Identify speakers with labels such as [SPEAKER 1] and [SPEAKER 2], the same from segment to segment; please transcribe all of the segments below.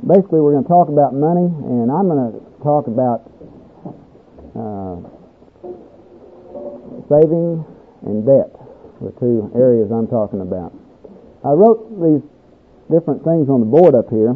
[SPEAKER 1] Basically, we're going to talk about money, and I'm going to talk about saving and debt, the two areas I'm talking about. I wrote these different things on the board up here.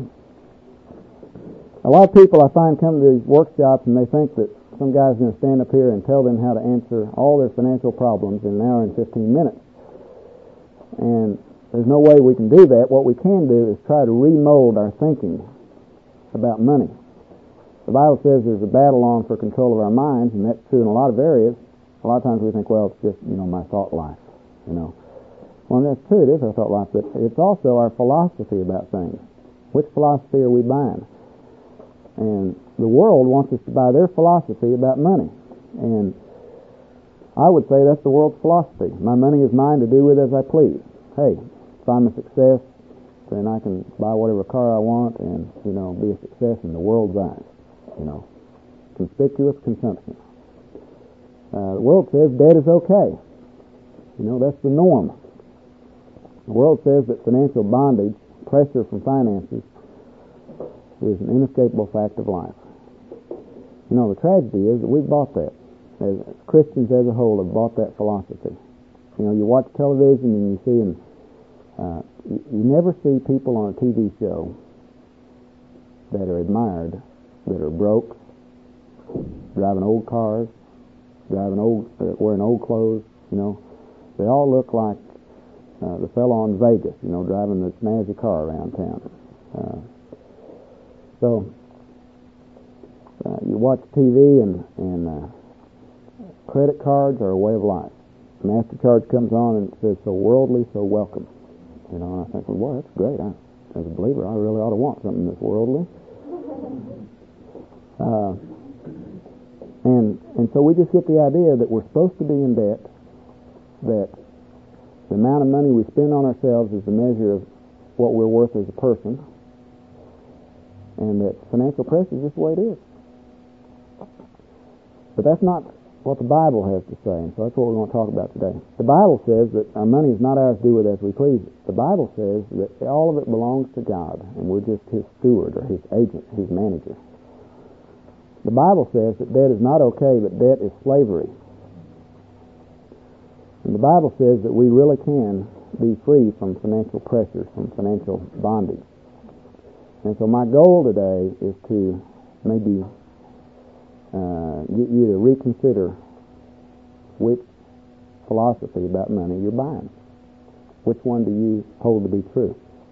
[SPEAKER 1] A lot of people I find come to these workshops and they think that some guy's going to stand up here and tell them how to answer all their financial problems in an hour and 15 minutes. And there's no way we can do that. What we can do is try to remold our thinking about money. The Bible says there's a battle on for control of our minds, and that's true in a lot of areas. A lot of times we think, well, it's just, my thought life, Well, that's true, it is our thought life, but it's also our philosophy about things. Which philosophy are we buying? And the world wants us to buy their philosophy about money. And I would say that's the world's philosophy. My money is mine to do with as I please. Hey, if I'm a success, then I can buy whatever car I want and, be a success in the world's eyes. Conspicuous consumption. The world says debt is okay. That's the norm. The world says that financial bondage, pressure from finances, is an inescapable fact of life. The tragedy is that we've bought that. As Christians as a whole have bought that philosophy. You watch television and you see them. You never see people on a TV show that are admired, that are broke, driving old cars, wearing old clothes. They all look like the fellow in Vegas, driving the snazzy car around town. So you watch TV and credit cards are a way of life. MasterCard comes on and it says, so worldly, so welcome. And I think, well, boy, that's great. As a believer, I really ought to want something that's worldly. And so we just get the idea that we're supposed to be in debt, that the amount of money we spend on ourselves is the measure of what we're worth as a person, and that financial pressure is just the way it is. But that's not what the Bible has to say, and so that's what we want to talk about today. The Bible says that our money is not ours to do with as we please. The Bible says that all of it belongs to God, and we're just His steward or His agent, His manager. The Bible says that debt is not okay, but debt is slavery. And the Bible says that we really can be free from financial pressures, from financial bondage. And so my goal today is to maybe get you to reconsider which philosophy about money you're buying. Which one do you hold to be true?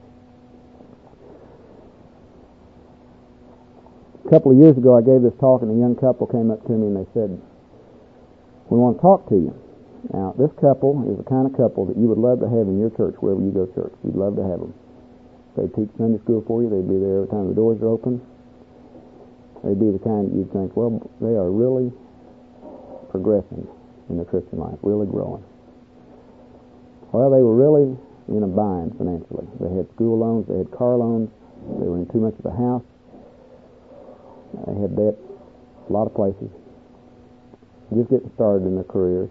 [SPEAKER 1] A couple of years ago I gave this talk and a young couple came up to me and they said, we want to talk to you. Now this couple is the kind of couple that you would love to have in your church, wherever you go to church. You'd love to have them. They'd teach Sunday school for you. They'd be there every time the doors are open. They'd be the kind that you'd think, well, they are really progressing in their Christian life, really growing. Well, they were really in a bind financially. They had school loans, they had car loans, they were in too much of a house. They had debt a lot of places. Just getting started in their careers.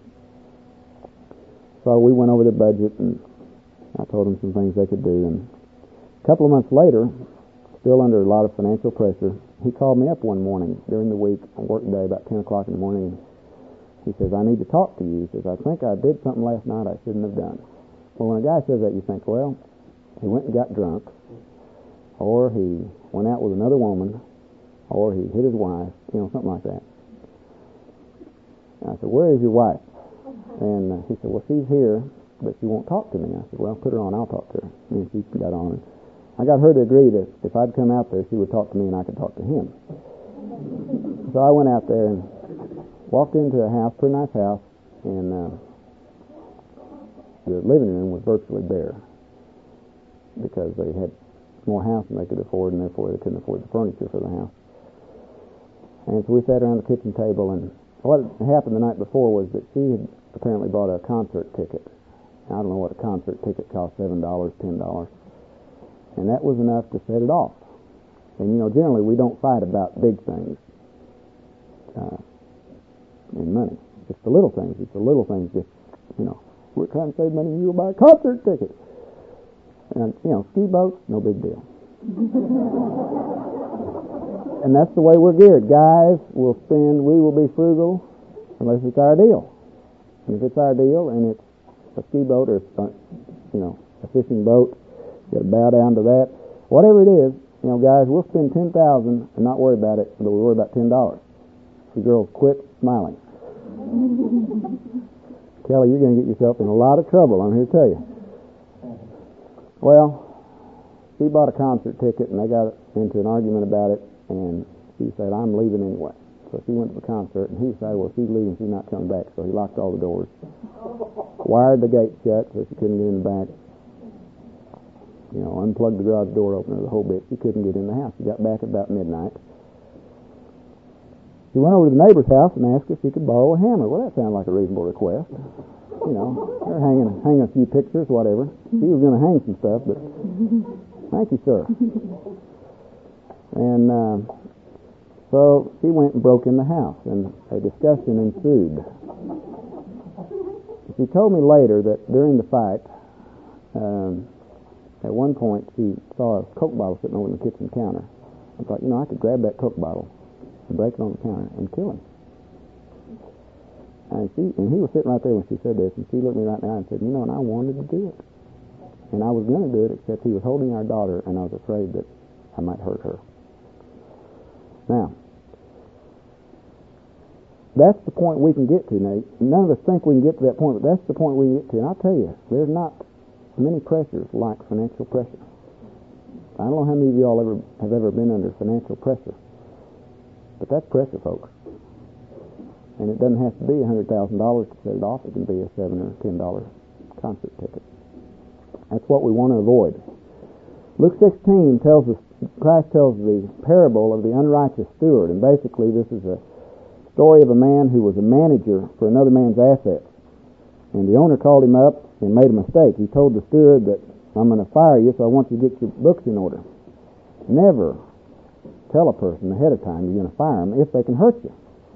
[SPEAKER 1] So we went over the budget and I told them some things they could do. And a couple of months later, still under a lot of financial pressure, he called me up one morning during the week on work day about 10 o'clock in the morning. He says, I need to talk to you. He says, I think I did something last night I shouldn't have done. Well, when a guy says that, you think, well, he went and got drunk, or he went out with another woman, or he hit his wife, something like that. And I said, where is your wife? And he said, well, she's here, but she won't talk to me. I said, well, put her on, I'll talk to her. And she got on. I got her to agree that if I'd come out there, she would talk to me and I could talk to him. So I went out there and walked into a house, pretty nice house, and the living room was virtually bare because they had more house than they could afford, and therefore they couldn't afford the furniture for the house. And so we sat around the kitchen table, and what happened the night before was that she had apparently bought a concert ticket. I don't know what a concert ticket cost, $7, $10. And that was enough to set it off. And, generally we don't fight about big things in money. It's the little things. It's the little things that, we're trying to save money and you'll buy a concert ticket. And, ski boats, no big deal. And that's the way we're geared. Guys will we will be frugal unless it's our deal. And if it's our deal and it's a ski boat or a fishing boat, you got to bow down to that. Whatever it is, guys, we'll spend $10,000 and not worry about it, but we worry about $10. You girls, quit smiling. Kelly, you're going to get yourself in a lot of trouble, I'm here to tell you. Well, she bought a concert ticket, and they got into an argument about it, and she said, I'm leaving anyway. So she went to the concert, and he said, well, she's leaving, she's not coming back. So he locked all the doors, wired the gate shut so she couldn't get in the back, unplugged the garage door opener, the whole bit. She couldn't get in the house. She got back at about midnight. She went over to the neighbor's house and asked if she could borrow a hammer. Well, that sounded like a reasonable request. They're hanging a few pictures, whatever. She was going to hang some stuff, but thank you, sir. And so she went and broke in the house, and a discussion ensued. She told me later that during the fight, at one point she saw a Coke bottle sitting over the kitchen counter. I thought, I could grab that Coke bottle and break it on the counter and kill him. And he was sitting right there when she said this, and she looked me right in the eye and said, and I wanted to do it. And I was going to do it, except he was holding our daughter, and I was afraid that I might hurt her. Now, that's the point we can get to, Nate. None of us think we can get to that point, but that's the point we can get to. And I'll tell you, there's not many pressures like financial pressure. I don't know how many of you all have ever been under financial pressure, but that's pressure, folks. And it doesn't have to be $100,000 to set it off. It can be a $7 or $10 concert ticket. That's what we want to avoid. Luke 16 Christ tells the parable of the unrighteous steward, and basically this is a story of a man who was a manager for another man's assets. And the owner called him up and made a mistake. He told the steward that, I'm going to fire you, so I want you to get your books in order. Never tell a person ahead of time you're going to fire them if they can hurt you.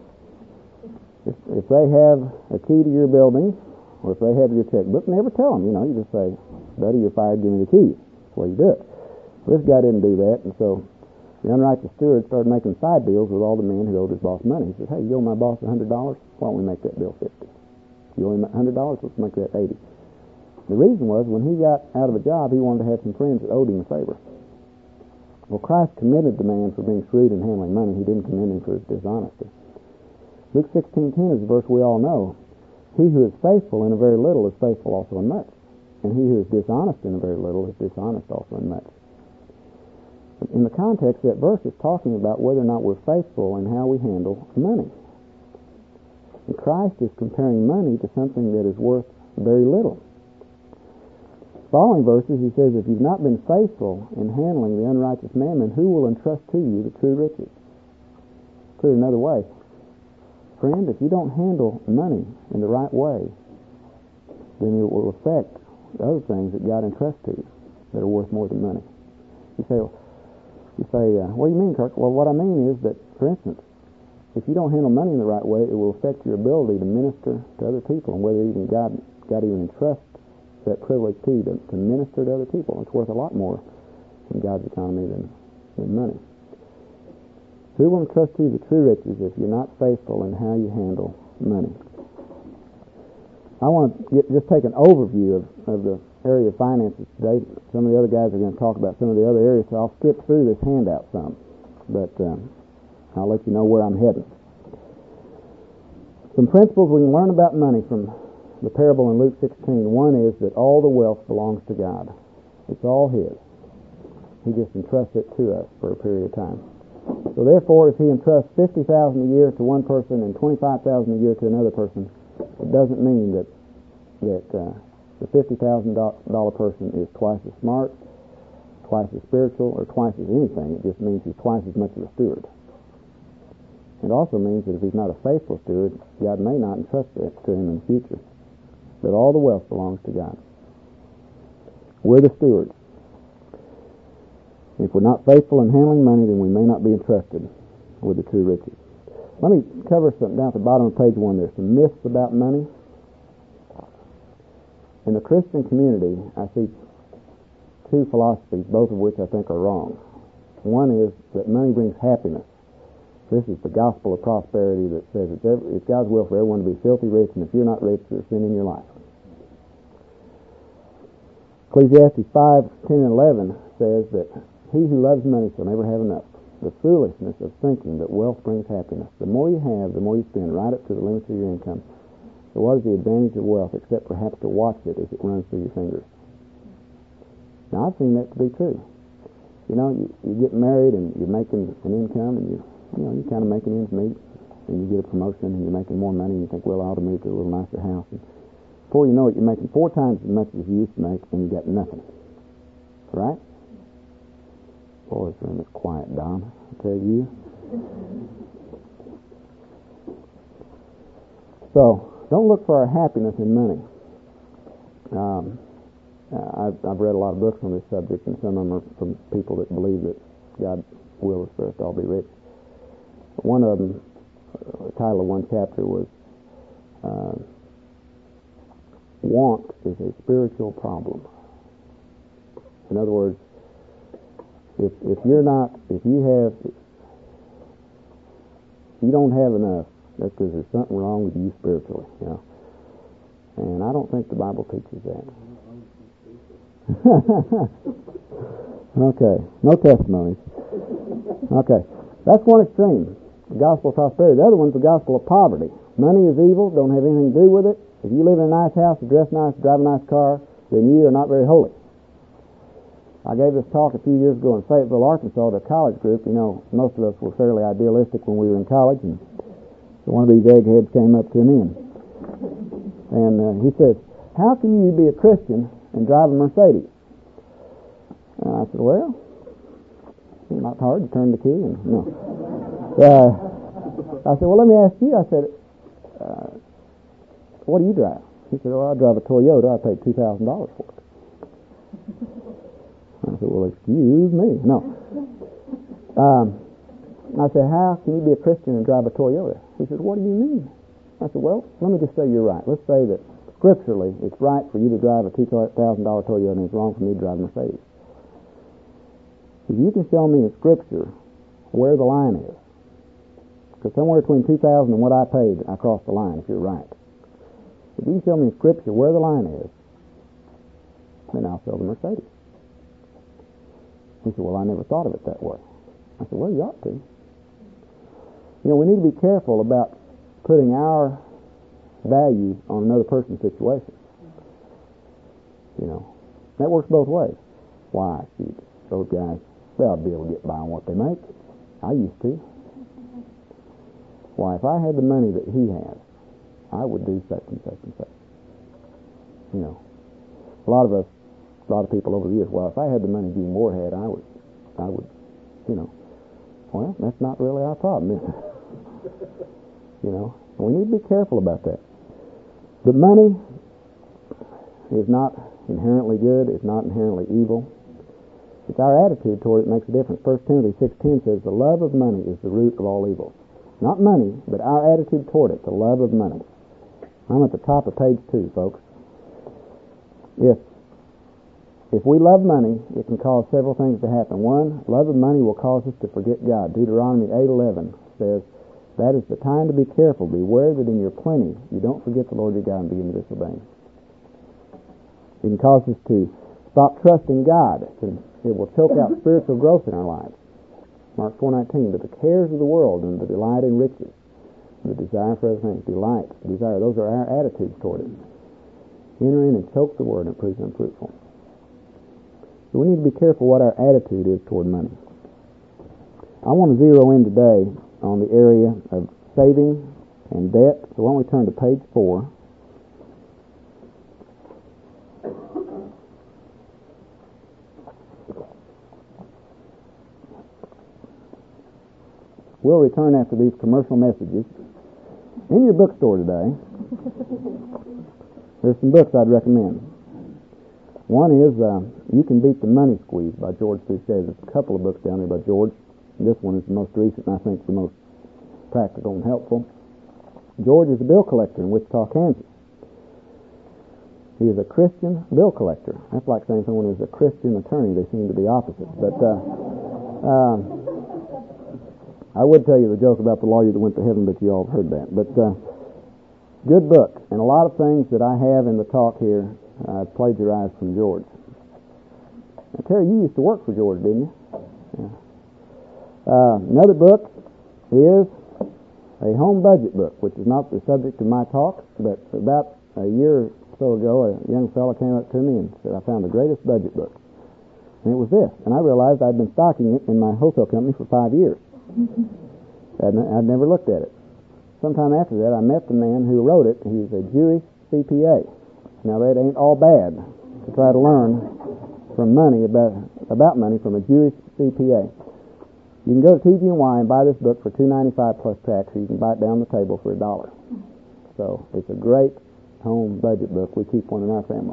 [SPEAKER 1] If they have a key to your building, or if they have your checkbook, never tell them. You just say, buddy, you're fired, give me the keys. That's the way you do it. Well, this guy didn't do that, and so the unrighteous steward started making side deals with all the men who owed his boss money. He says, hey, you owe my boss $100? Why don't we make that bill $50? You owe him $100? Let's make that $80. The reason was, when he got out of a job, he wanted to have some friends that owed him a favor. Well, Christ commended the man for being shrewd in handling money. He didn't commend him for his dishonesty. Luke 16:10 is a verse we all know. He who is faithful in a very little is faithful also in much. And he who is dishonest in a very little is dishonest also in much. In the context, that verse is talking about whether or not we're faithful in how we handle money. And Christ is comparing money to something that is worth very little. Following verses, he says, if you've not been faithful in handling the unrighteous mammon, who will entrust to you the true riches? Put it another way, friend, if you don't handle money in the right way, then it will affect the other things that God entrusts to you that are worth more than money. You say, what do you mean, Kirk? Well, what I mean is that, for instance, if you don't handle money in the right way, it will affect your ability to minister to other people, and whether even God even entrusts that privilege to you to minister to other people. It's worth a lot more in God's economy than money. Who will entrust to you the true riches if you're not faithful in how you handle money? I want to just take an overview of the area of finances today. Some of the other guys are going to talk about some of the other areas, so I'll skip through this handout some, but I'll let you know where I'm heading. Some principles we can learn about money from the parable in Luke 16. One is that all the wealth belongs to God. It's all His. He just entrusts it to us for a period of time. So therefore, if He entrusts $50,000 a year to one person and $25,000 a year to another person, it doesn't mean that the $50,000 person is twice as smart, twice as spiritual, or twice as anything. It just means he's twice as much of a steward. It also means that if he's not a faithful steward, God may not entrust it to him in the future. But all the wealth belongs to God. We're the stewards. If we're not faithful in handling money, then we may not be entrusted with the true riches. Let me cover something down at the bottom of page 1. There's some myths about money. In the Christian community, I see two philosophies, both of which I think are wrong. One is that money brings happiness. This is the gospel of prosperity that says it's God's will for everyone to be filthy rich, and if you're not rich, there's sin in your life. Ecclesiastes 5:10 and 11 says that he who loves money shall never have enough. The foolishness of thinking that wealth brings happiness. The more you have, the more you spend, right up to the limits of your income. So what is the advantage of wealth except perhaps to watch it as it runs through your fingers? Now, I've seen that to be true. You know, you get married and you're making an income, and you're kind of making ends meet, and you get a promotion and you're making more money, and you think, well, I ought to move to a little nicer house. And before you know it, you're making 4 times as much as you used to make, and you got nothing. Right? Boy, this room is quiet, Don, I tell you. So, don't look for our happiness in money. I've read a lot of books on this subject, and some of them are from people that believe that God's will is for us to all be rich. One of them, the title of one chapter was Want is a Spiritual Problem. In other words, if you don't have enough, that's because there's something wrong with you spiritually, you know. And I don't think the Bible teaches that. Okay, no testimonies. Okay, that's one extreme, the gospel of prosperity. The other one's the gospel of poverty. Money is evil, don't have anything to do with it. If you live in a nice house, you dress nice, drive a nice car, then you are not very holy. I gave this talk a few years ago in Fayetteville, Arkansas, to a college group. You know, most of us were fairly idealistic when we were in college, and so one of these eggheads came up to me and he said, "How can you be a Christian and drive a Mercedes?" And I said, "Well, it's not hard to turn the key." And no. I said, "Well, let me ask you." I said, "What do you drive?" He said, "Well, I drive a Toyota. I paid $2,000 for it." I said, "Well, excuse me." No. I said, "How can you be a Christian and drive a Toyota?" He said, "What do you mean?" I said, "Well, let me just say you're right. Let's say that scripturally it's right for you to drive a $2,000 Toyota and it's wrong for me to drive a Mercedes. If you can show me in Scripture where the line is, because somewhere between $2,000 and what I paid, I crossed the line, if you're right. If you can show me in Scripture where the line is, then I'll sell the Mercedes." He said, "Well, I never thought of it that way." I said, "Well, you ought to." You know, we need to be careful about putting our value on another person's situation. You know, that works both ways. Why, shoot, those guys, they'll be able to get by on what they make. I used to. Why, if I had the money that he has, I would do such and such and such. You know, a lot of people over the years, well, if I had the money Gene Moore had, I would, you know. Well, that's not really our problem, is it? You know, we need to be careful about that. But money is not inherently good. It's not inherently evil. It's our attitude toward it that makes a difference. 1 Timothy 6:10 says, "The love of money is the root of all evil." Not money, but our attitude toward it, the love of money. I'm at the top of page 2, folks. If we love money, it can cause several things to happen. One, love of money will cause us to forget God. Deuteronomy 8:11 says, "That is the time to be careful. Beware that in your plenty you don't forget the Lord your God and begin to disobey Him." It can cause us to stop trusting God. It will choke out spiritual growth in our lives. Mark 4:19, "But the cares of the world and the delight in riches, the desire for other things," desire, those are our attitudes toward it. Enter in and choke the word and it proves unfruitful. So we need to be careful what our attitude is toward money. I want to zero in today on the area of saving and debt. So why don't we turn to page 4. We'll return after these commercial messages. In your bookstore today, there's some books I'd recommend. One is You Can Beat the Money Squeeze by George Boucher. There's a couple of books down there by George. This one is the most recent and I think the most practical and helpful. George is a bill collector in Wichita, Kansas. He is a Christian bill collector. That's like saying someone is a Christian attorney. They seem to be opposites. But I would tell you the joke about the lawyer that went to heaven, but you all have heard that. But good book. And a lot of things that I have in the talk here, I plagiarized from George. Now, Terry, you used to work for George, didn't you? Yeah. Another book is a home budget book, which is not the subject of my talk, but about a year or so ago, a young fellow came up to me and said, I found the greatest budget book. And it was this. And I realized I'd been stocking it in my wholesale company for 5 years. I'd never looked at it. Sometime after that, I met the man who wrote it. He's a Jewish CPA. Now, that ain't all bad to try to learn from money about money from a Jewish CPA. You can go to TG&Y and buy this book for $2.95 plus tax, or you can buy it down the table for $1. So it's a great home budget book. We keep one in our family.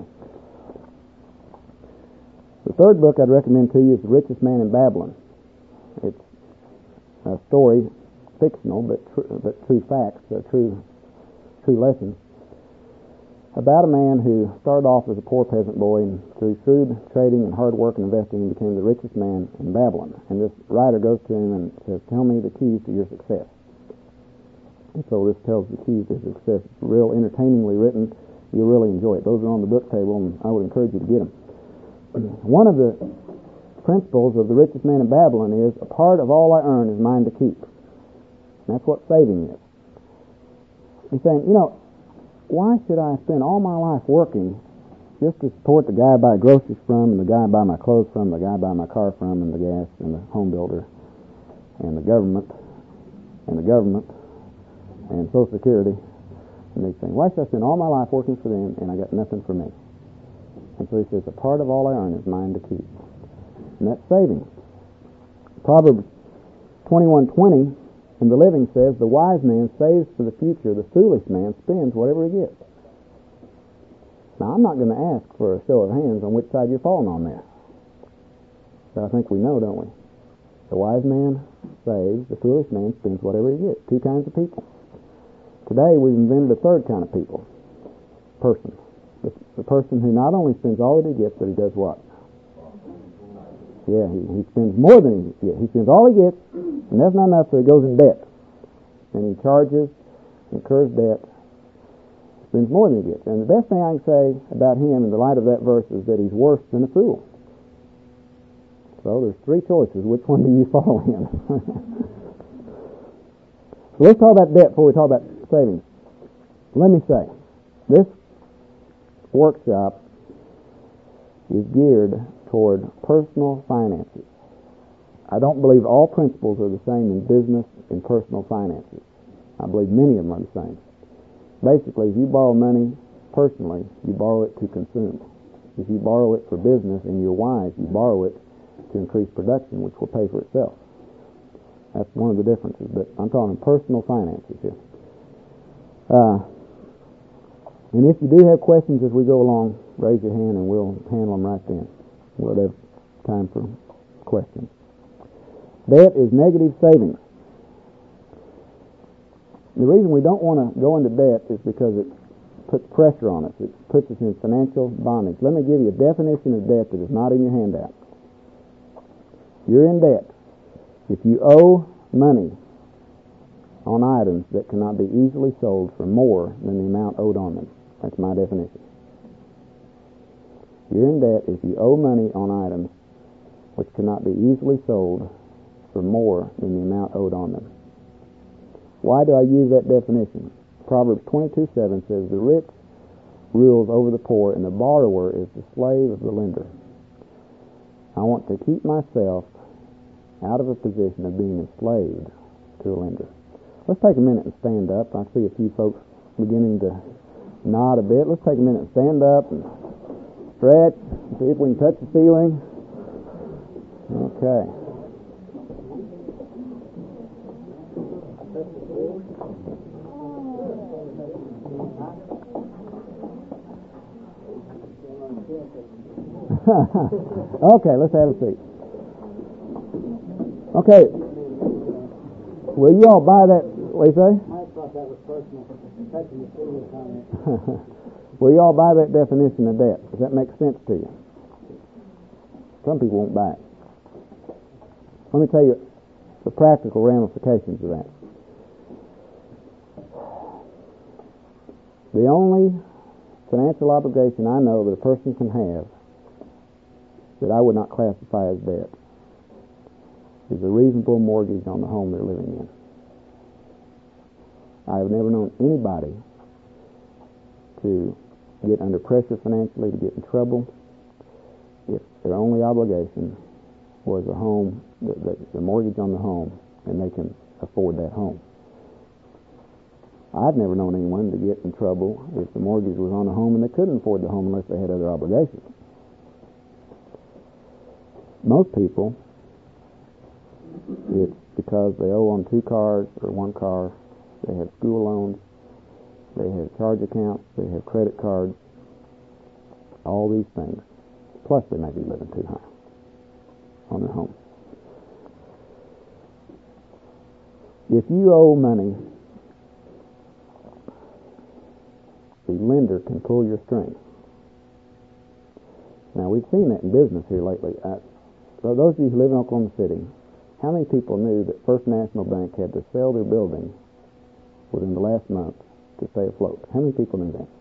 [SPEAKER 1] The third book I'd recommend to you is The Richest Man in Babylon. It's a story, fictional, but true facts, true lessons, about a man who started off as a poor peasant boy and through shrewd trading and hard work and investing became the richest man in Babylon. And this writer goes to him and says, tell me the keys to your success. And so this tells the keys to success. It's real entertainingly written. You'll really enjoy it. Those are on the book table, and I would encourage you to get them. One of the principles of The Richest Man in Babylon is, a part of all I earn is mine to keep. And that's what saving is. He's saying, why should I spend all my life working just to support the guy I buy groceries from, and the guy I buy my clothes from, the guy I buy my car from, and the gas, and the home builder, and the government, and Social Security, and these things. Why should I spend all my life working for them, and I got nothing for me? And so he says, a part of all I earn is mine to keep. And that's saving. Proverbs 21:20 in the Living says, the wise man saves for the future, the foolish man spends whatever he gets. Now, I'm not going to ask for a show of hands on which side you're falling on there. But I think we know, don't we? The wise man saves, the foolish man spends whatever he gets. Two kinds of people. Today, we've invented a third kind of person. The person who not only spends all that he gets, but he does what? Yeah, he spends more than he gets. He spends all he gets, and that's not enough, so he goes in debt. And he charges, incurs debt, spends more than he gets. And the best thing I can say about him in the light of that verse is that he's worse than a fool. So there's three choices. Which one do you follow in? So let's talk about debt before we talk about savings. Let me say, this workshop is geared toward personal finances. I don't believe all principles are the same in business and personal finances. I believe many of them are the same. Basically, if you borrow money personally, you borrow it to consume. If you borrow it for business and you're wise, you borrow it to increase production, which will pay for itself. That's one of the differences, but I'm talking personal finances here. And if you do have questions as we go along, raise your hand and we'll handle them right then. We'll have time for questions. Debt is negative savings. The reason we don't want to go into debt is because it puts pressure on us. It puts us in financial bondage. Let me give you a definition of debt that is not in your handout. You're in debt if you owe money on items that cannot be easily sold for more than the amount owed on them. That's my definition. You're in debt if you owe money on items which cannot be easily sold for more than the amount owed on them. Why do I use that definition? Proverbs 22:7 says, the rich rules over the poor, and the borrower is the slave of the lender. I want to keep myself out of a position of being enslaved to a lender. Let's take a minute and stand up. I see a few folks beginning to nod a bit. Let's take a minute and stand up and stretch, see if we can touch the ceiling. Okay. Okay, let's have a seat. Okay. Will you all buy that? What do you say?
[SPEAKER 2] I thought that was personal. Touching the ceiling comment.
[SPEAKER 1] Will you all buy that definition of debt? Does that make sense to you? Some people won't buy it. Let me tell you the practical ramifications of that. The only financial obligation I know that a person can have that I would not classify as debt is a reasonable mortgage on the home they're living in. I have never known anybody to get under pressure financially, to get in trouble, if their only obligation was a home, the mortgage on the home, and they can afford that home. I've never known anyone to get in trouble if the mortgage was on a home and they couldn't afford the home unless they had other obligations. Most people, it's because they owe on 2 cars or 1 car, they have school loans, they have charge accounts, they have credit cards, all these things. Plus they may be living too high on their home. If you owe money, the lender can pull your string. Now, we've seen that in business here lately. So those of you who live in Oklahoma City, how many people knew that First National Bank had to sell their building within the last month to stay afloat? How many people knew that?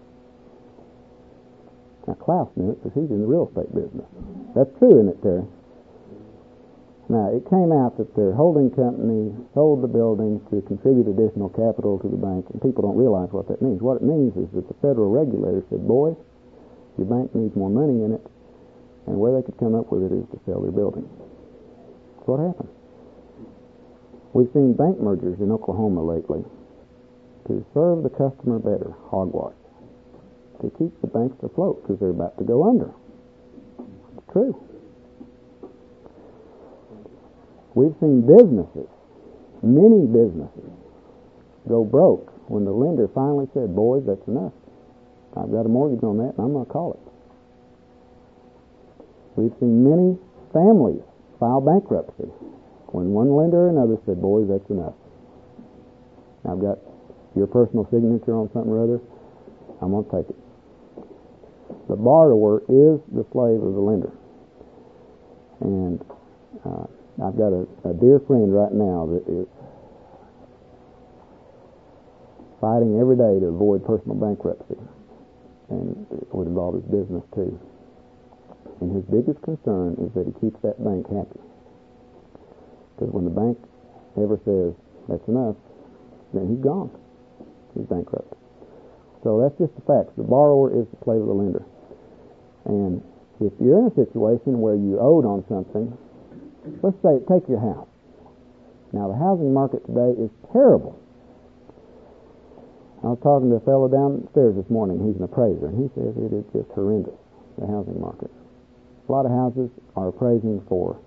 [SPEAKER 1] Now, Klaus knew it because he's in the real estate business. That's true, isn't it, Terry? Now, it came out that their holding company sold the building to contribute additional capital to the bank, and people don't realize what that means. What it means is that the federal regulator said, boy, your bank needs more money in it, and where they could come up with it is to sell their building. That's what happened. We've seen bank mergers in Oklahoma lately to serve the customer better, hogwash, to keep the banks afloat because they're about to go under. It's true. We've seen businesses, many businesses, go broke when the lender finally said, boys, that's enough. I've got a mortgage on that and I'm going to call it. We've seen many families file bankruptcy when one lender or another said, boys, that's enough. I've got your personal signature on something or other. I'm going to take it. The borrower is the slave of the lender. And I've got a dear friend right now that is fighting every day to avoid personal bankruptcy. And it would involve his business too. And his biggest concern is that he keeps that bank happy. Because when the bank ever says, that's enough, then he's gone. He's bankrupt. So that's just the facts. The borrower is the slave of the lender. And if you're in a situation where you owed on something, let's say, take your house. Now, the housing market today is terrible. I was talking to a fellow downstairs this morning. He's an appraiser, and he says it is just horrendous, the housing market. A lot of houses are appraising for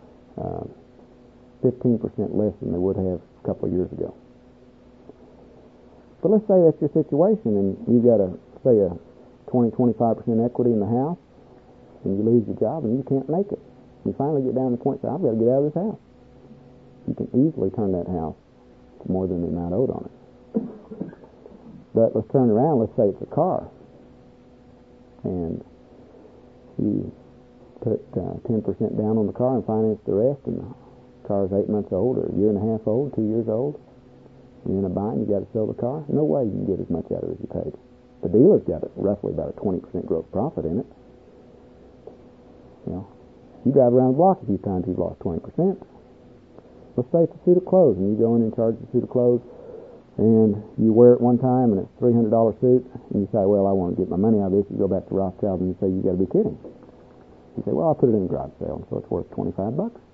[SPEAKER 1] 15% less than they would have a couple of years ago. But let's say that's your situation, and you've got a 20-25% equity in the house, and you lose your job, and you can't make it. You finally get down to the point that I've got to get out of this house. You can easily turn that house to more than the amount owed on it. But let's turn around. Let's say it's a car, and you put 10% down on the car and finance the rest, and the car is 8 months old, or a year and a half old, 2 years old. You're in a bind. You got to sell the car. No way you can get as much out of it as you paid. The dealer's got roughly about a 20% gross profit in it. You know. You drive around the block a few times, you've lost 20%. Let's say it's a suit of clothes, and you go in and charge the suit of clothes, and you wear it one time, and it's a $300 suit, and you say, well, I want to get my money out of this. You go back to Rothschild, and you say, you got to be kidding. You say, well, I'll put it in a garage sale, so it's worth $25.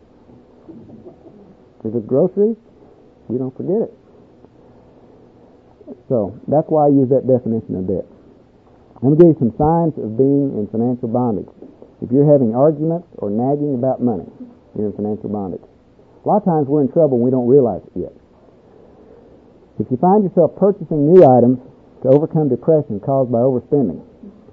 [SPEAKER 1] If it's groceries, you don't forget it. So that's why I use that definition of debt. Let me give you some signs of being in financial bondage. If you're having arguments or nagging about money, you're in financial bondage. A lot of times we're in trouble and we don't realize it yet. If you find yourself purchasing new items to overcome depression caused by overspending,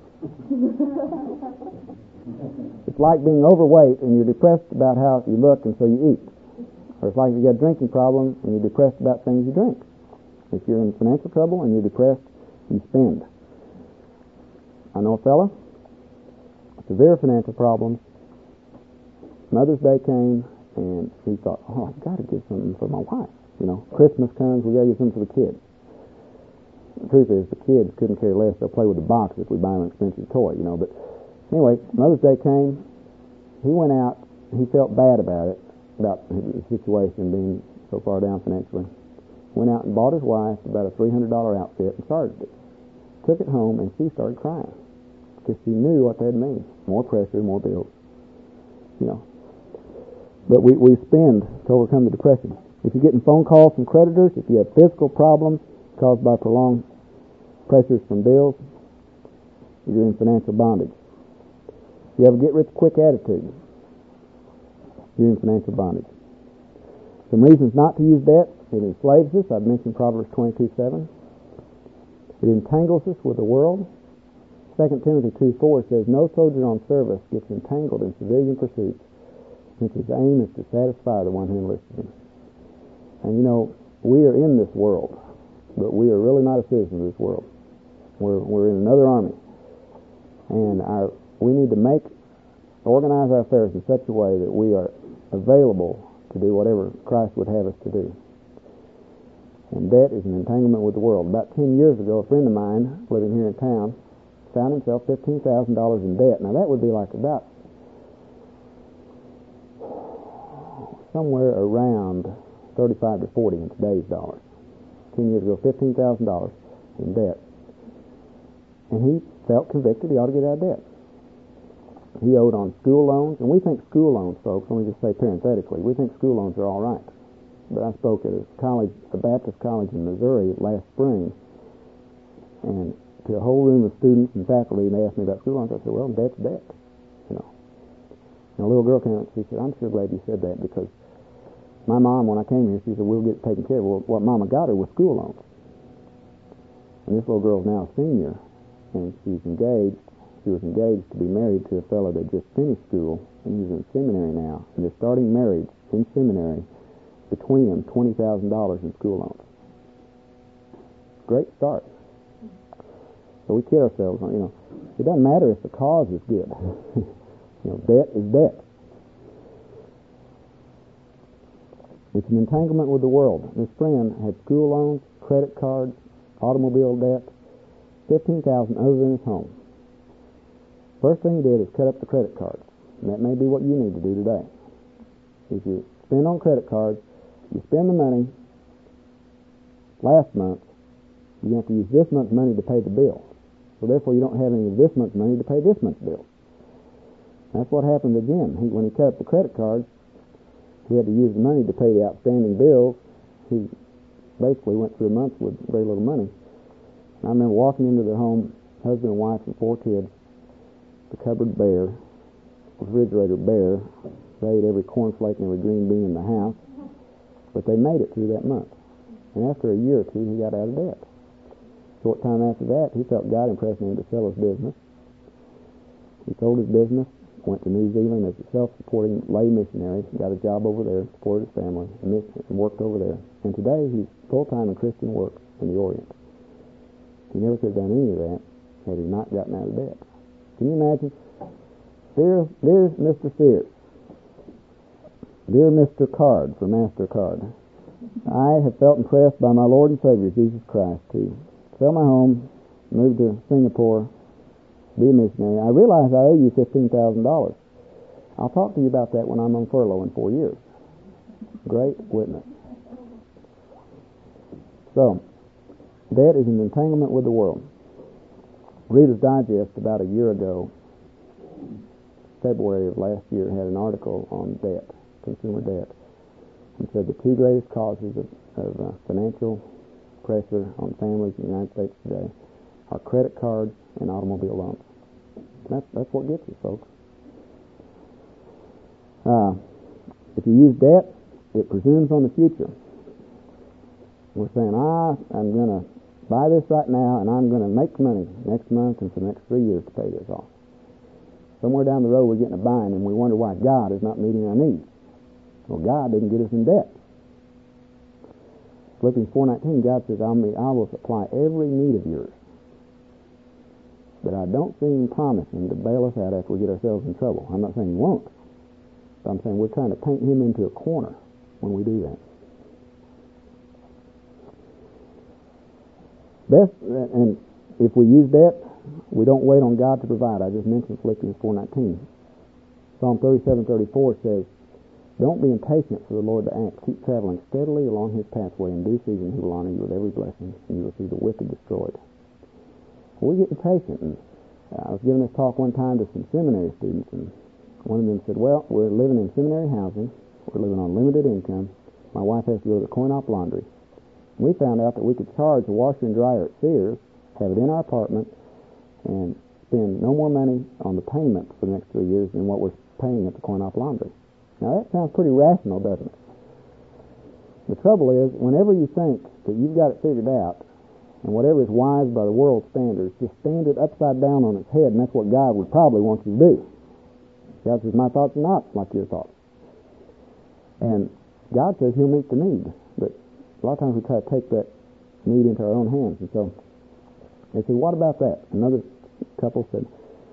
[SPEAKER 1] it's like being overweight and you're depressed about how you look and so you eat. Or it's like you got a drinking problem and you're depressed about things you drink. If you're in financial trouble and you're depressed, you spend. I know a fella, severe financial problems. Mother's Day came, and he thought, oh, I've got to get something for my wife. Christmas comes, we got to get something for the kids. The truth is, the kids couldn't care less. They'll play with the box if we buy them an expensive toy, But anyway, Mother's Day came. He went out. He felt bad about it, about the situation being so far down financially. Went out and bought his wife about a $300 outfit and started it. Took it home, and she started crying because she knew what that means. More pressure, more bills. But we spend to overcome the depression. If you're getting phone calls from creditors, if you have physical problems caused by prolonged pressures from bills, you're in financial bondage. If you have a get-rich-quick attitude, you're in financial bondage. Some reasons not to use debt: it enslaves us. I've mentioned Proverbs 22:7. It entangles us with the world. 2 Timothy 2:4 says, no soldier on service gets entangled in civilian pursuits, since his aim is to satisfy the one who enlisted him. And we are in this world, but we are really not a citizen of this world. We're in another army. And we need to organize our affairs in such a way that we are available to do whatever Christ would have us to do. And debt is an entanglement with the world. About 10 years ago, a friend of mine living here in town found himself $15,000 in debt. Now that would be like about somewhere around 35 to 40 in today's dollars. 10 years ago, $15,000 in debt. And he felt convicted he ought to get out of debt. He owed on school loans, and we think school loans, folks, let me just say parenthetically, we think school loans are all right. But I spoke at a Baptist college in Missouri last spring, and to a whole room of students and faculty, and they asked me about school loans. I said, well, debt's debt. And a little girl came up and she said, I'm sure glad you said that, because my mom, when I came here, she said, we'll get taken care of. Well, what Mama got her was school loans. And this little girl's now a senior, and she's engaged. She was engaged to be married to a fellow that just finished school, and he's in seminary now. And they're starting marriage in seminary, between them $20,000 in school loans. Great start. So we kid ourselves on, it doesn't matter if the cause is good. Debt is debt. It's an entanglement with the world. This friend had school loans, credit cards, automobile debt, $15,000 other than his home. First thing he did is cut up the credit cards. And that may be what you need to do today. If you spend on credit cards, you spend the money last month, you have to use this month's money to pay the bill. So therefore you don't have any of this month's money to pay this month's bill. That's what happened to Jim. When he cut up the credit cards, he had to use the money to pay the outstanding bills. He basically went through a month with very little money. And I remember walking into their home, husband and wife and 4 kids, the cupboard bare, refrigerator bare. They ate every cornflake and every green bean in the house, but they made it through that month. And after a year or two, he got out of debt. Short time after that, he felt God impressing him to sell his business. He sold his business, went to New Zealand as a self-supporting lay missionary, got a job over there, supported his family, and worked over there. And today, he's full-time in Christian work in the Orient. He never could have done any of that had he not gotten out of debt. Can you imagine? Dear Mr. Sears, dear Mr. Card for MasterCard, I have felt impressed by my Lord and Savior Jesus Christ to sell my home, move to Singapore, be a missionary. I realize I owe you $15,000. I'll talk to you about that when I'm on furlough in 4 years. Great witness. So, debt is an entanglement with the world. Reader's Digest about a year ago, February of last year, had an article on debt, consumer debt, and said the 2 greatest causes of financial pressure on families in the United States today are credit cards and automobile loans. That's what gets you, folks. If you use debt, it presumes on the future. We're saying, I'm going to buy this right now, and I'm going to make money next month and for the next 3 years to pay this off. Somewhere down the road, we're getting a bind, and we wonder why God is not meeting our needs. Well, God didn't get us in debt. Philippians 4:19, God says, I will supply every need of yours But I don't see him promising to bail us out after we get ourselves in trouble. I'm not saying he won't. But I'm saying we're trying to paint him into a corner when we do that. Best, and if we use debt, we don't wait on God to provide. I just mentioned Philippians 4:19. Psalm 37:34 says, "Don't be impatient for the Lord to act. Keep traveling steadily along his pathway. In due season he will honor you with every blessing, and you will see the wicked destroyed." We get impatient. And I was giving this talk one time to some seminary students, and one of them said, "Well, we're living in seminary housing. We're living on limited income. My wife has to go to the coin-op laundry. And we found out that we could charge a washer and dryer at Sears, have it in our apartment, and spend no more money on the payment for the next 3 years than what we're paying at the coin-op laundry." Now that sounds pretty rational, doesn't it? The trouble is, whenever you think that you've got it figured out, and whatever is wise by the world's standards, just stand it upside down on its head, and that's what God would probably want you to do. God says, "My thoughts are not like your thoughts." And God says he'll meet the need. But a lot of times we try to take that need into our own hands. And so they said, "What about that?" Another couple said,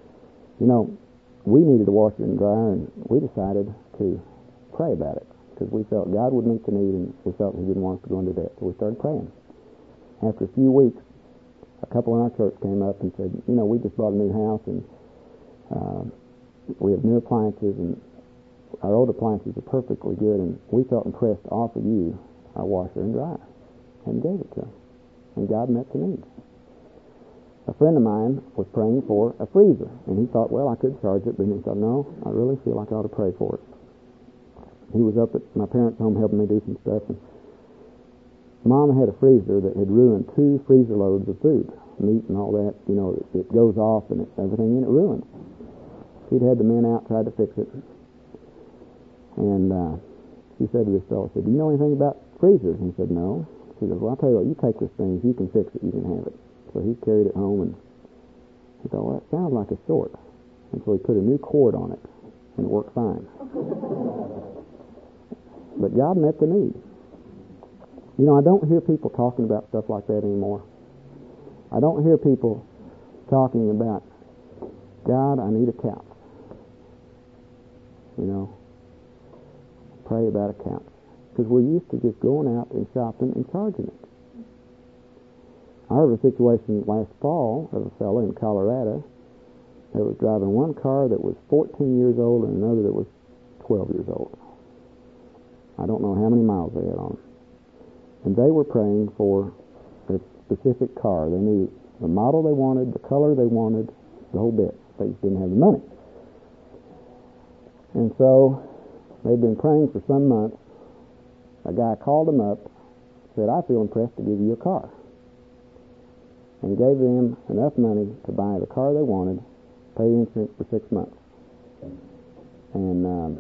[SPEAKER 1] we needed a washer and dryer, and we decided to pray about it because we felt God would meet the need, and we felt he didn't want us to go into debt. So we started praying. After a few weeks, a couple in our church came up and said, "We just bought a new house, and we have new appliances, and our old appliances are perfectly good, and we felt impressed to offer you our washer and dryer," and gave it to them. And God met the need. A friend of mine was praying for a freezer, and he thought, well, I could charge it, but he thought, no, I really feel like I ought to pray for it. He was up at my parents' home helping me do some stuff, and Mom had a freezer that had ruined 2 freezer loads of food, meat and all that. It goes off, and everything in it ruined. He'd had the men out, tried to fix it, and she said to this fellow, "Do you know anything about freezers?" And he said, "No." She goes, "Well, I'll tell you what, you take this thing. If you can fix it, you can have it." So he carried it home, and he thought, well, that sounds like a short. And so he put a new cord on it, and it worked fine. But God met the need. I don't hear people talking about stuff like that anymore. I don't hear people talking about, "God, I need a couch." Pray about a couch. Because we're used to just going out and shopping and charging it. I heard of a situation last fall of a fellow in Colorado that was driving one car that was 14 years old and another that was 12 years old. I don't know how many miles they had on them. And they were praying for a specific car. They knew the model they wanted, the color they wanted, the whole bit. They just didn't have the money. And so they'd been praying for some months. A guy called them up, said, "I feel impressed to give you a car." And gave them enough money to buy the car they wanted, pay insurance for 6 months. And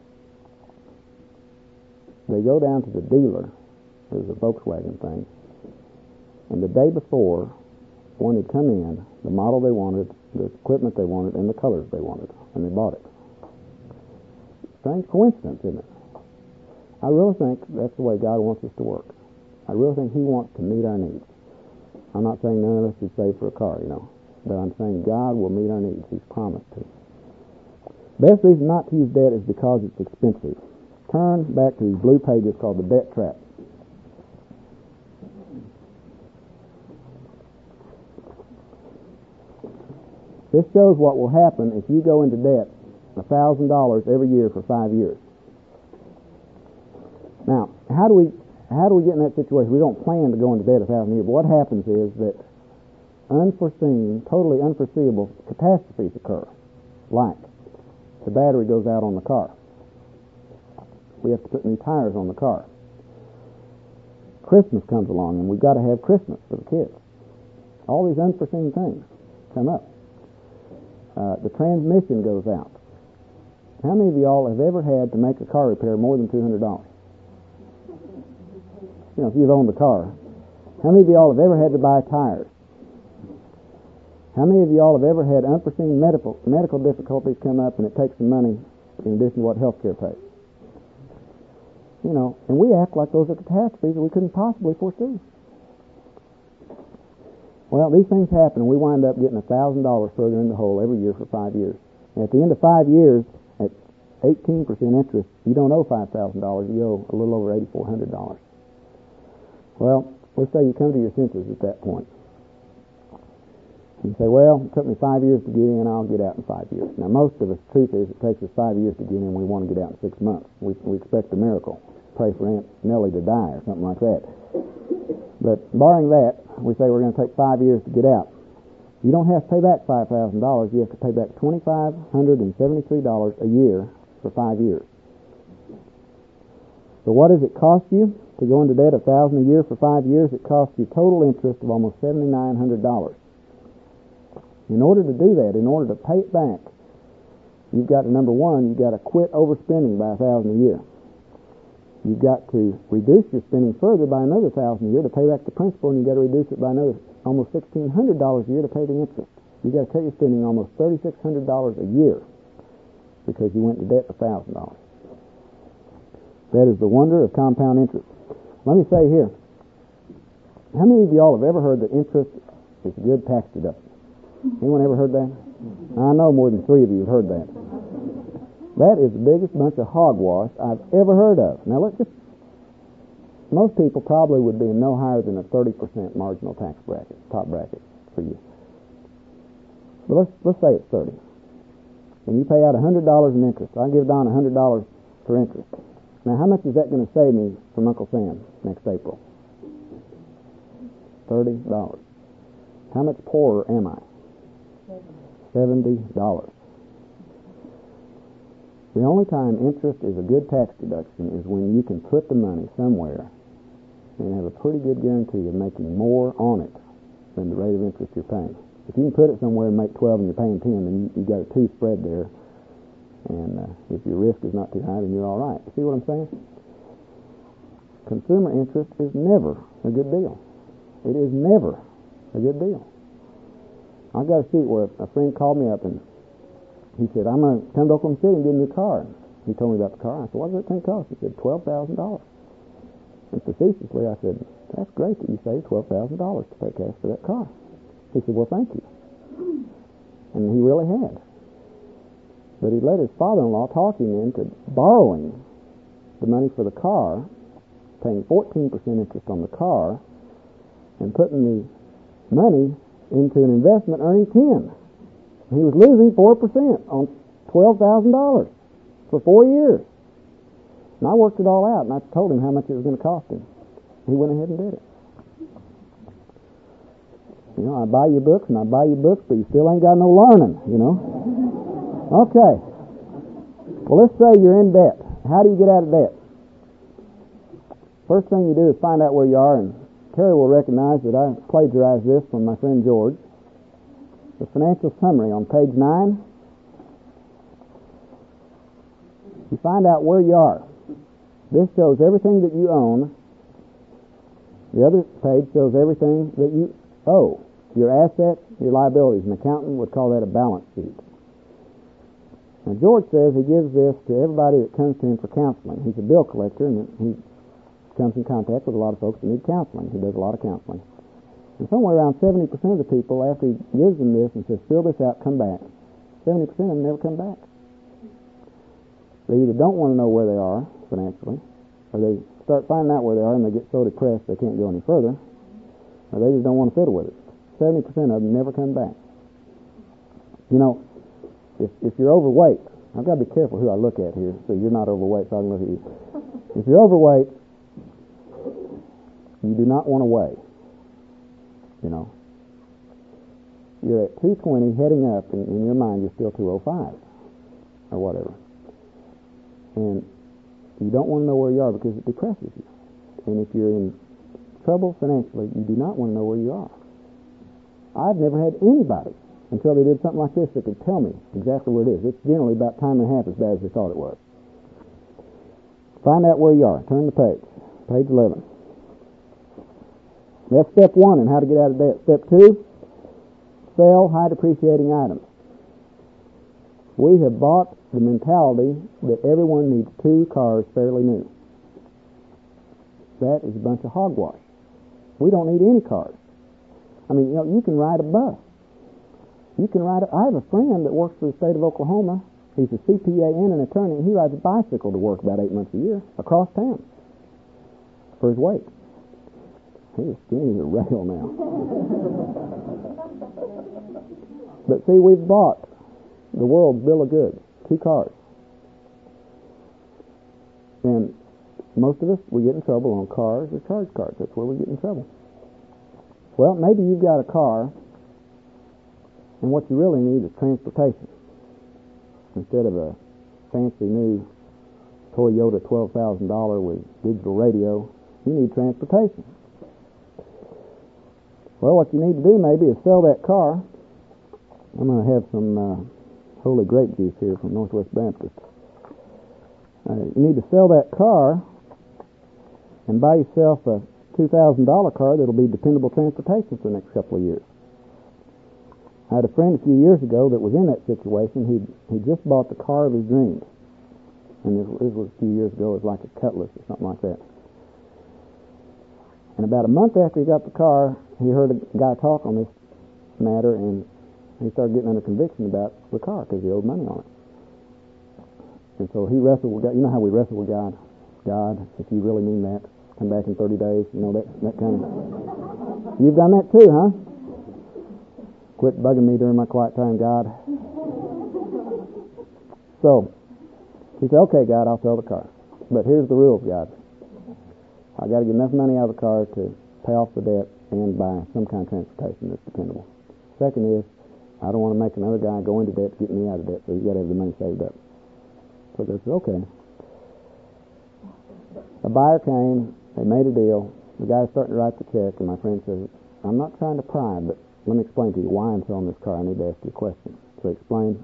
[SPEAKER 1] they go down to the dealer. It was a Volkswagen thing. And the day before, one had come in, the model they wanted, the equipment they wanted, and the colors they wanted. And they bought it. Strange coincidence, isn't it? I really think that's the way God wants us to work. I really think he wants to meet our needs. I'm not saying none of us should save for a car, but I'm saying God will meet our needs. He's promised to. Best reason not to use debt is because it's expensive. Turn back to these blue pages called the debt trap. This shows what will happen if you go into debt $1,000 every year for 5 years. Now, how do we get in that situation? We don't plan to go into debt 1,000 a year, but what happens is that unforeseen, totally unforeseeable catastrophes occur, like the battery goes out on the car. We have to put new tires on the car. Christmas comes along, and we've got to have Christmas for the kids. All these unforeseen things come up. The transmission goes out. How many of y'all have ever had to make a car repair more than $200? If you've owned a car. How many of y'all have ever had to buy tires? How many of y'all have ever had unforeseen medical difficulties come up and it takes some money in addition to what health care pays? And we act like those are catastrophes that we couldn't possibly foresee. Well, these things happen, and we wind up getting $1,000 further in the hole every year for 5 years. And at the end of 5 years, at 18% interest, you don't owe $5,000. You owe a little over $8,400. Well, let's say you come to your senses at that point. You say, well, it took me 5 years to get in, I'll get out in 5 years. Now, most of us, the truth is, it takes us 5 years to get in, we want to get out in 6 months. We expect a miracle. Pray for Aunt Nellie to die or something like that. But barring that, we say we're going to take 5 years to get out. You don't have to pay back $5,000. You have to pay back $2,573 a year for 5 years. So what does it cost you to go into debt $1,000 a year for 5 years? It costs you total interest of almost $7,900. In order to do that, in order to pay it back, you've got to, number one, you've got to quit overspending by $1,000 a year. You've got to reduce your spending further by another $1,000 a year to pay back the principal, and you've got to reduce it by another almost $1,600 a year to pay the interest. You've got to cut your spending almost $3,600 a year because you went to debt $1,000. That is the wonder of compound interest. Let me say here, how many of y'all have ever heard that interest is a good tax deduction? Anyone ever heard that? I know more than 3 of you have heard that. That is the biggest bunch of hogwash I've ever heard of. Now, most people probably would be in no higher than a 30% marginal tax bracket, top bracket for you. But let's say it's 30. And you pay out $100 in interest. I give Don $100 for interest. Now, how much is that going to save me from Uncle Sam next April? $30. How much poorer am I? $70. The only time interest is a good tax deduction is when you can put the money somewhere and have a pretty good guarantee of making more on it than the rate of interest you're paying. If you can put it somewhere and make 12 and you're paying 10, then you got a 2 spread there, and if your risk is not too high, then you're all right. You see what I'm saying? Consumer interest is never a good deal. It is never a good deal. I got a sheet where a friend called me up and he said, I'm going to come to Oklahoma City and get a new car. And he told me about the car. I said, what does that thing cost? He said, $12,000. And facetiously, I said, that's great that you saved $12,000 to pay cash for that car. He said, well, thank you. And he really had. But he let his father-in-law talk him into borrowing the money for the car, paying 14% interest on the car, and putting the money into an investment earning 10%. He was losing 4% on $12,000 for 4 years. And I worked it all out, and I told him how much it was going to cost him. He went ahead and did it. You know, I buy you books, and I buy you books, but you still ain't got no learning, you know. Okay. Well, let's say you're in debt. How do you get out of debt? First thing you do is find out where you are, and Terry will recognize that I plagiarized this from my friend George. The financial summary on page 9. You find out where you are. This shows everything that you own. The other page shows everything that you owe. Your assets, your liabilities. An accountant would call that a balance sheet. Now, George says he gives this to everybody that comes to him for counseling. He's a bill collector, and he comes in contact with a lot of folks that need counseling. He does a lot of counseling. And somewhere around 70% of the people, after he gives them this and says, fill this out, come back, 70% of them never come back. They either don't want to know where they are financially, or they start finding out where they are and they get so depressed they can't go any further, or they just don't want to fiddle with it. 70% of them never come back. You know, if you're overweight, I've got to be careful who I look at here, so you're not overweight, so I can look at you. If you're overweight, you do not want to weigh. You know, you're at 220 heading up, and in your mind you're still 205 or whatever. And you don't want to know where you are because it depresses you. And if you're in trouble financially, you do not want to know where you are. I've never had anybody until they did something like this that could tell me exactly where it is. It's generally about time and a half as bad as they thought it was. Find out where you are. Turn the page. Page 11. That's step 1 in how to get out of debt. Step 2, sell high depreciating items. We have bought the mentality that everyone needs 2 cars fairly new. That is a bunch of hogwash. We don't need any cars. I mean, you can ride a bus. I have a friend that works for the state of Oklahoma. He's a CPA and an attorney, and he rides a bicycle to work about 8 months a year across town for his weight. He is skinny as a rail now. But see, we've bought the world's bill of goods, 2 cars. And most of us, we get in trouble on cars or charge cards. That's where we get in trouble. Well, maybe you've got a car, and what you really need is transportation. Instead of a fancy new Toyota $12,000 with digital radio, you need transportation. Well, what you need to do maybe is sell that car. I'm going to have some holy grape juice here from Northwest Baptist. You need to sell that car and buy yourself a $2,000 car that'll be dependable transportation for the next couple of years. I had a friend a few years ago that was in that situation. He just bought the car of his dreams. And this was a few years ago. It was like a Cutlass or something like that. And about a month after he got the car, he heard a guy talk on this matter, and he started getting under conviction about the car because he owed money on it. And so he wrestled with God. You know how we wrestle with God? God, if you really mean that, come back in 30 days. You know, that kind of... You've done that too, huh? Quit bugging me during my quiet time, God. So, he said, okay, God, I'll sell the car. But here's the rules, God. I got to get enough money out of the car to pay off the debt and buy some kind of transportation that's dependable. Second is, I don't want to make another guy go into debt to get me out of debt, so you got to have the money saved up. So they said, okay. A buyer came, they made a deal, the guy's starting to write the check, and my friend says, I'm not trying to pry, but let me explain to you why I'm selling this car. I need to ask you a question. So he explained.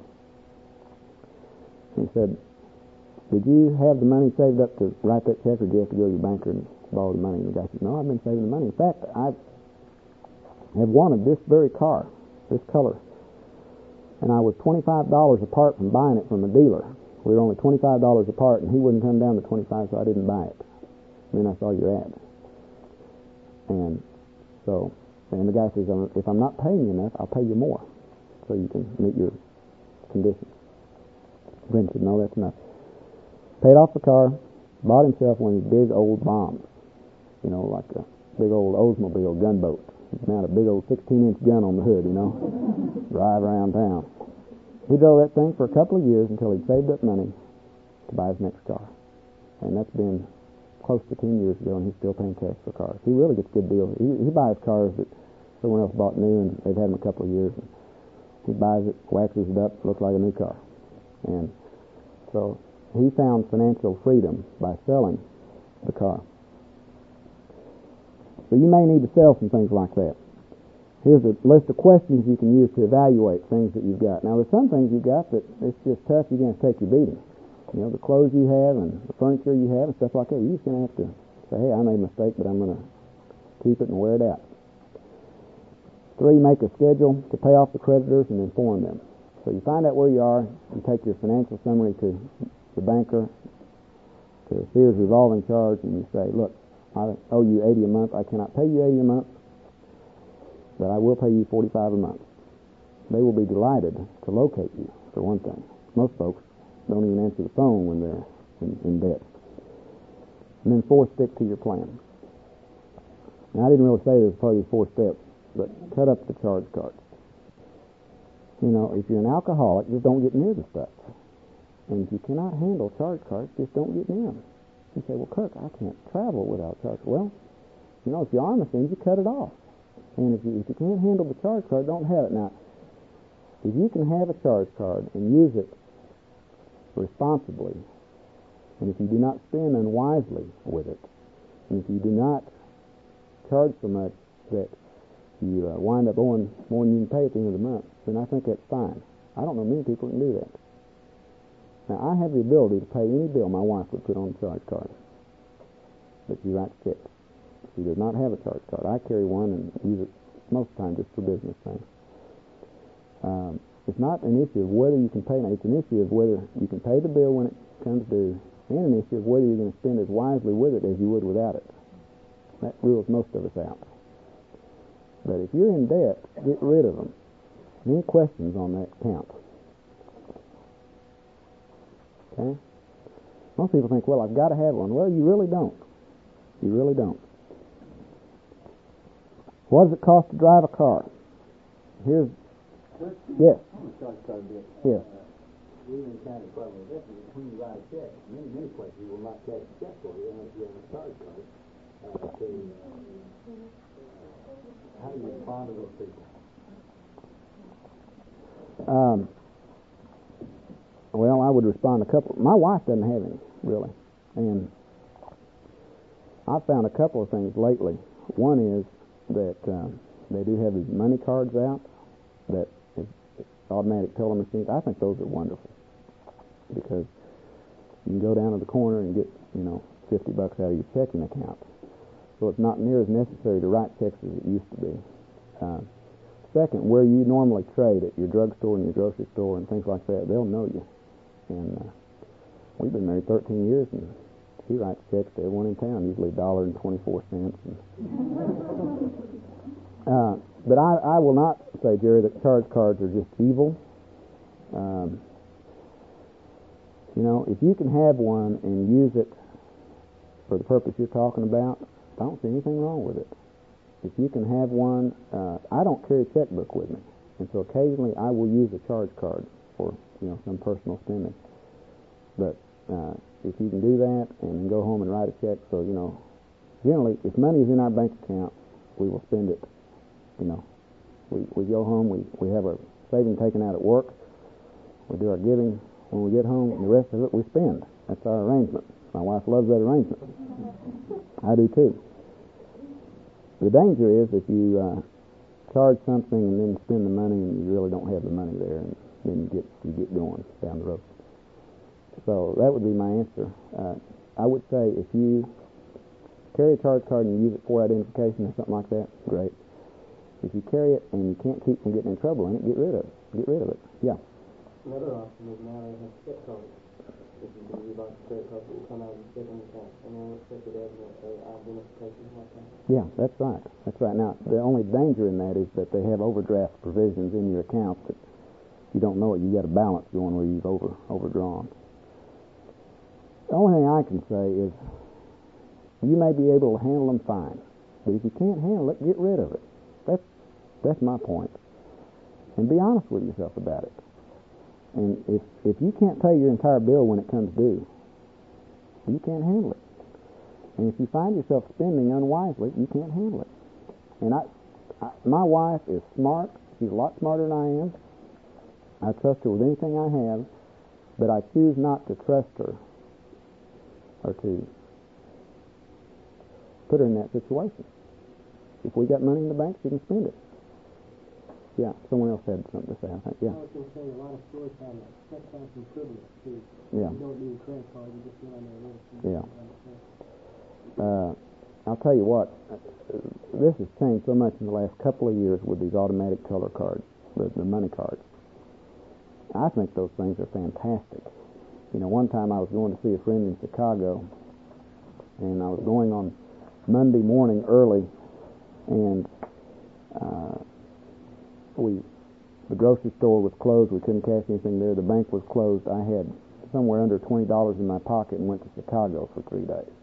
[SPEAKER 1] He said, did you have the money saved up to write that check, or did you have to go to your banker and borrow the money? And the guy said, no, I've been saving the money. In fact, I have wanted this very car, this color. And I was $25 apart from buying it from a dealer. We were only $25 apart, and he wouldn't come down to $25, so I didn't buy it. And then I saw your ad. And the guy says, if I'm not paying you enough, I'll pay you more so you can meet your conditions. Brent said, no, that's enough. Paid off the car, bought himself one of these big old bombs, like a big old Oldsmobile gunboat. Mount a big old 16-inch gun on the hood, drive around town. He drove that thing for a couple of years until he'd saved up money to buy his next car. And that's been close to 10 years ago, and he's still paying cash for cars. He really gets good deals. He buys cars that someone else bought new, and they've had them a couple of years. And he buys it, waxes it up, looks like a new car. And so he found financial freedom by selling the car. So you may need to sell some things like that. Here's a list of questions you can use to evaluate things that you've got. Now, there's some things you've got that it's just tough. You're going to take your beating. The clothes you have and the furniture you have and stuff like that. You're just going to have to say, hey, I made a mistake, but I'm going to keep it and wear it out. 3, make a schedule to pay off the creditors and inform them. So you find out where you are. You take your financial summary to the banker, to Sears revolving charge, and you say, look, I owe you $80 a month. I cannot pay you $80 a month, but I will pay you $45 a month. They will be delighted to locate you, for one thing. Most folks don't even answer the phone when they're in debt. And then 4, stick to your plan. Now, I didn't really say this as part of these 4 steps, but cut up the charge cards. If you're an alcoholic, just don't get near the stuff. And if you cannot handle charge cards, just don't get near them. You say, well, Kirk, I can't travel without charge. Well, if you are machines, you cut it off. And if you can't handle the charge card, don't have it. Now, if you can have a charge card and use it responsibly, and if you do not spend unwisely with it, and if you do not charge so much that you wind up owing more than you can pay at the end of the month, then I think that's fine. I don't know many people who can do that. Now, I have the ability to pay any bill my wife would put on the charge card, but she writes checks. She does not have a charge card. I carry one and use it most of the time just for business things. It's not an issue of whether you can pay. Now, it's an issue of whether you can pay the bill when it comes due, and an issue of whether you're going to spend as wisely with it as you would without it. That rules most of us out. But if you're in debt, get rid of them. Any questions on that count? Okay? Most people think, well, I've got to have one. Well, you really don't. You really don't. What does it cost to drive a car? Here's, yes. Yes.
[SPEAKER 2] We've encountered problem with this. When you write a check, many places will not cash a check for you unless you have a charge card. How do you respond to those people?
[SPEAKER 1] Well, I would respond a couple. My wife doesn't have any, really. And I've found a couple of things lately. One is that they do have these money cards out that is automatic teller machines. I think those are wonderful because you can go down to the corner and get, $50 out of your checking account. So it's not near as necessary to write checks as it used to be. Second, where you normally trade at your drugstore and your grocery store and things like that, they'll know you. And we've been married 13 years, and she writes checks to everyone in town, usually $1.24. But I will not say, Jerry, that charge cards are just evil. If you can have one and use it for the purpose you're talking about, I don't see anything wrong with it. If you can have one, I don't carry a checkbook with me, and so occasionally I will use a charge card for some personal spending. But if you can do that and then go home and write a check, so generally, if money is in our bank account, we will spend it. We go home, we have our saving taken out at work, we do our giving when we get home, and the rest of it we spend. That's our arrangement. My wife loves that arrangement. I do too. The danger is if you charge something and then spend the money and you really don't have the money there, and then you get going down the road. So that would be my answer. I would say if you carry a charge card and you use it for identification or something like that, great. If you carry it and you can't keep from getting in trouble in it, get rid of it. Get rid of it. Yeah.
[SPEAKER 2] Another option is now they have check cards. If you can use like a credit card, it will come out of your checking account, and they'll accept it as an identification like that.
[SPEAKER 1] Yeah, that's right. That's right. Now, the only danger in that is that they have overdraft provisions in your account that you don't know it. You got a balance going where you've overdrawn. The only thing I can say is you may be able to handle them fine, but if you can't handle it, get rid of it. That's my point. And be honest with yourself about it. And if you can't pay your entire bill when it comes due, you can't handle it. And if you find yourself spending unwisely, you can't handle it. And my wife is smart. She's a lot smarter than I am. I trust her with anything I have, but I choose not to trust her or to put her in that situation. If we got money in the bank, she can spend it. Yeah, someone else had something to say, I think. Yeah.
[SPEAKER 2] I was going to say a lot of stores have check cashing privilege too.
[SPEAKER 1] Yeah.
[SPEAKER 2] You don't need a credit card, you just get on their list.
[SPEAKER 1] Yeah. I'll tell you what, this has changed so much in the last couple of years with these automatic teller cards, the money cards. I think those things are fantastic. One time I was going to see a friend in Chicago, and I was going on Monday morning early, and the grocery store was closed. We couldn't cash anything there. The bank was closed. I had somewhere under $20 in my pocket and went to Chicago for 3 days.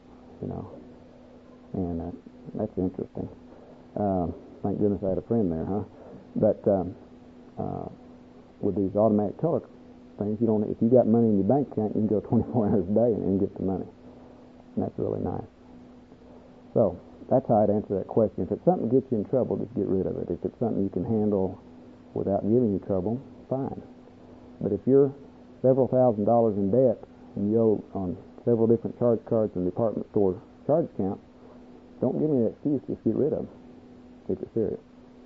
[SPEAKER 1] And that's interesting. Thank goodness I had a friend there, huh? But with these automatic teller things, if you got money in your bank account, you can go 24 hours a day and get the money. And that's really nice. So that's how I'd answer that question. If it's something that gets you in trouble, just get rid of it. If it's something you can handle without giving you trouble, fine. But if you're several $1,000s in debt and you owe on several different charge cards and department store charge accounts, don't give me an excuse. Just get rid of them if you're serious.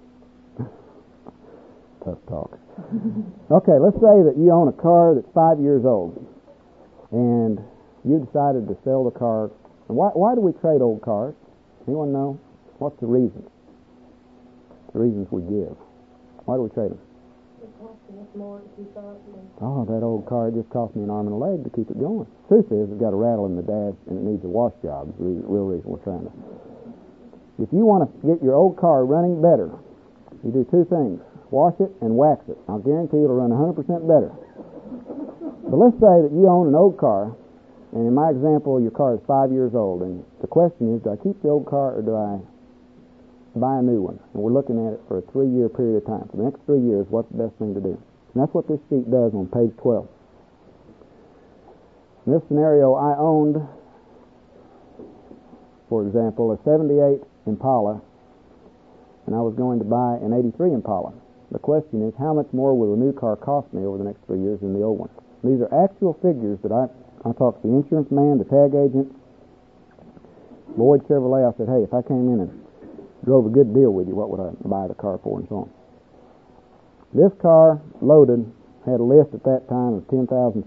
[SPEAKER 1] Tough talk. Okay, let's say that you own a car that's 5 years old, and you decided to sell the car. And why do we trade old cars? Anyone know? What's the reason? The reasons we give. Why do we trade them?
[SPEAKER 3] It costs us more to keep up.
[SPEAKER 1] Oh, that old car just cost me an arm and a leg to keep it going. Truth is, it's got a rattle in the dash and it needs a wash job. Is the real reason we're trying to If you want to get your old car running better, you do two things. Wash it and wax it. I'll guarantee it'll run 100% better. But let's say that you own an old car, and in my example, your car is 5 years old, and the question is, do I keep the old car or do I buy a new one? And we're looking at it for a 3-year period of time. For the next 3 years, what's the best thing to do? And that's what this sheet does on page 12. In this scenario, I owned, for example, a 78 Impala, and I was going to buy an 83 Impala. The question is, how much more will the new car cost me over the next 3 years than the old one? These are actual figures that I talked to the insurance man, the tag agent, Lloyd Chevrolet. I said, hey, if I came in and drove a good deal with you, what would I buy the car for, and so on. This car, loaded, had a list at that time of $10,480.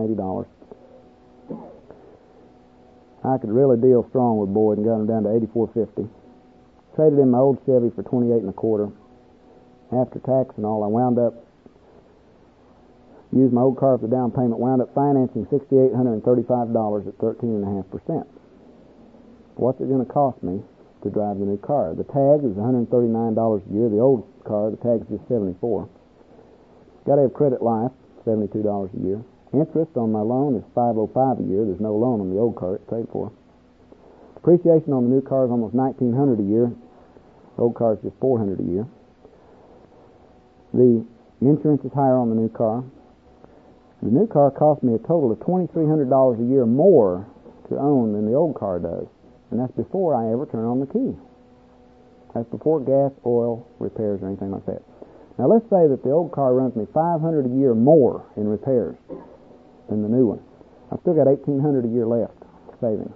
[SPEAKER 1] I could really deal strong with Boyd and got him down to $8,450. Traded in my old Chevy for $28.25. After tax and all, I wound up used my old car for the down payment. Wound up financing $6,835 at 13.5%. What's it going to cost me to drive the new car? The tag is $139 a year. The old car, the tag is just $74. Got to have credit life, $72 a year. Interest on my loan is $505 a year. There's no loan on the old car; it's paid for. Depreciation on the new car is almost $1,900 a year. The old car is just $400 a year. The insurance is higher on the new car. The new car cost me a total of $2,300 a year more to own than the old car does, and that's before I ever turn on the key. That's before gas, oil, repairs, or anything like that. Now let's say that the old car runs me $500 a year more in repairs than the new one. I've still got $1,800 a year left savings.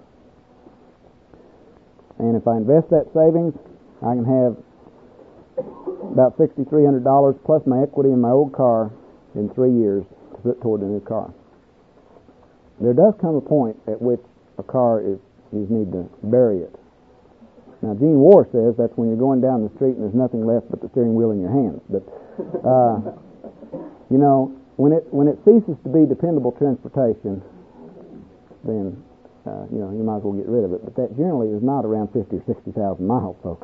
[SPEAKER 1] And if I invest that savings, I can have about $6,300 plus my equity in my old car in 3 years to put toward the new car. There does come a point at which a car you need to bury it. Now, Gene Warr says that's when you're going down the street and there's nothing left but the steering wheel in your hands. But when it ceases to be dependable transportation, then you might as well get rid of it. But that generally is not around 50 or 60,000 miles, folks.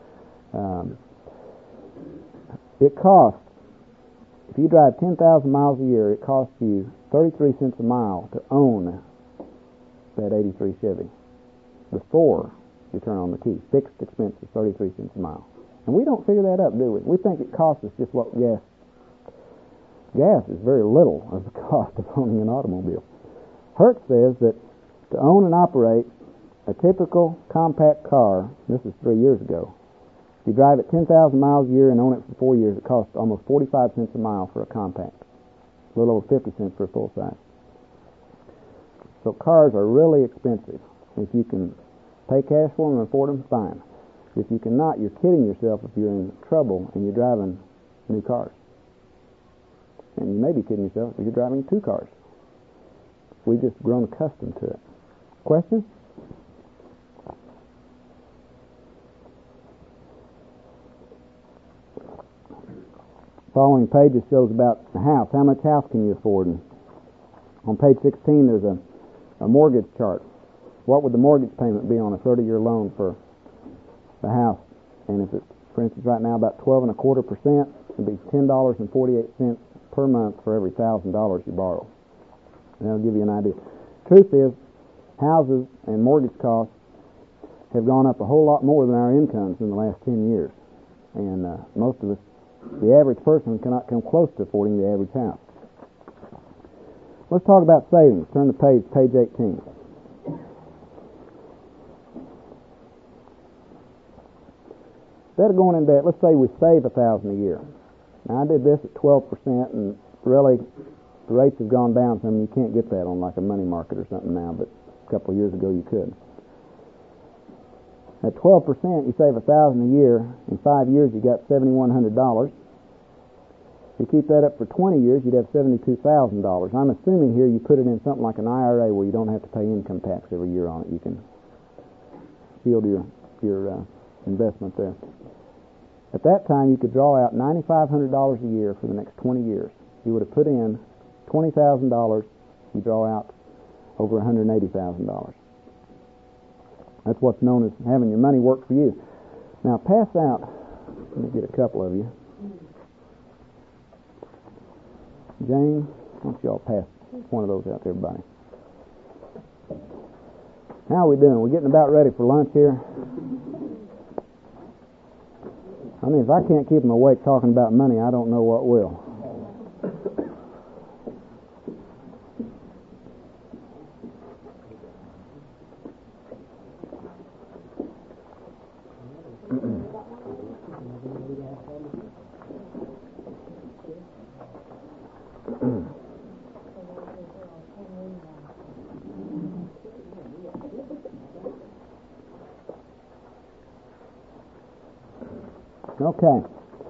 [SPEAKER 1] It costs, if you drive 10,000 miles a year, it costs you 33 cents a mile to own that 83 Chevy before you turn on the key. Fixed expense is 33 cents a mile. And we don't figure that up, do we? We think it costs us just what gas. Gas is very little of the cost of owning an automobile. Hertz says that to own and operate a typical compact car, this is 3 years ago, if you drive it 10,000 miles a year and own it for 4 years, it costs almost 45 cents a mile for a compact. A little over 50 cents for a full size. So cars are really expensive. If you can pay cash for them and afford them, fine. If you cannot, you're kidding yourself if you're in trouble and you're driving new cars. And you may be kidding yourself if you're driving 2 cars. We've just grown accustomed to it. Questions? Following pages shows about the house. How much house can you afford? And on page 16 there's a mortgage chart. What would the mortgage payment be on a 30-year loan for the house? And if it's, for instance, right now about 12.25%, it'd be $10.48 per month for every $1,000 you borrow. And that'll give you an idea. Truth is, houses and mortgage costs have gone up a whole lot more than our incomes in the last 10 years. And most of us, the average person, cannot come close to affording the average house. Let's talk about savings. Turn to page 18. Instead of going in debt, let's say we save $1,000 a year. Now, I did this at 12%, and really, the rates have gone down some. You can't get that on like a money market or something now, but a couple of years ago you could. At 12%, you save $1,000 a year. In 5 years, you got $7,100. If you keep that up for 20 years, you'd have $72,000. I'm assuming here you put it in something like an IRA where you don't have to pay income tax every year on it. You can shield your investment there. At that time, you could draw out $9,500 a year for the next 20 years. You would have put in $20,000. You draw out over $180,000. That's what's known as having your money work for you. Now pass out, let me get a couple of you. Jane, why don't y'all pass one of those out to everybody. How are we doing? We're getting about ready for lunch here. I mean, if I can't keep them awake talking about money, I don't know what will. Okay.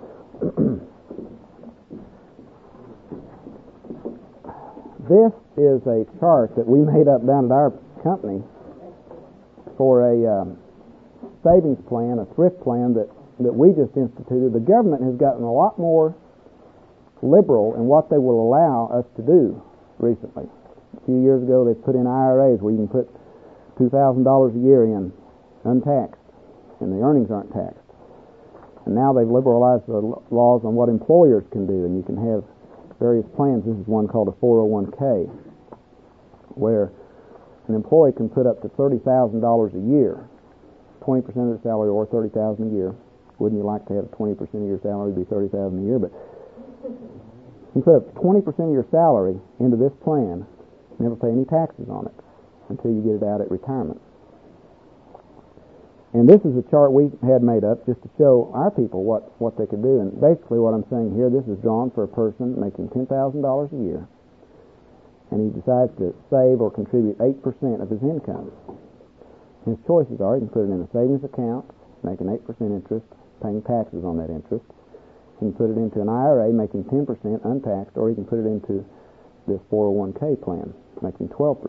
[SPEAKER 1] This is a chart that we made up down at our company for a savings plan, a thrift plan that we just instituted. The government has gotten a lot more liberal in what they will allow us to do recently. A few years ago, they put in IRAs where you can put $2,000 a year in untaxed, and the earnings aren't taxed. And now they've liberalized the laws on what employers can do, and you can have various plans. This is one called a 401k, where an employee can put up to $30,000 a year, 20% of their salary, or $30,000 a year. Wouldn't you like to have 20% of your salary be $30,000 a year? But you can put up 20% of your salary into this plan, never pay any taxes on it until you get it out at retirement. And this is a chart we had made up just to show our people what they could do. And basically what I'm saying here, this is drawn for a person making $10,000 a year, and he decides to save or contribute 8% of his income. His choices are, he can put it in a savings account, making 8% interest, paying taxes on that interest. He can put it into an IRA, making 10% untaxed, or he can put it into this 401k plan, making 12%.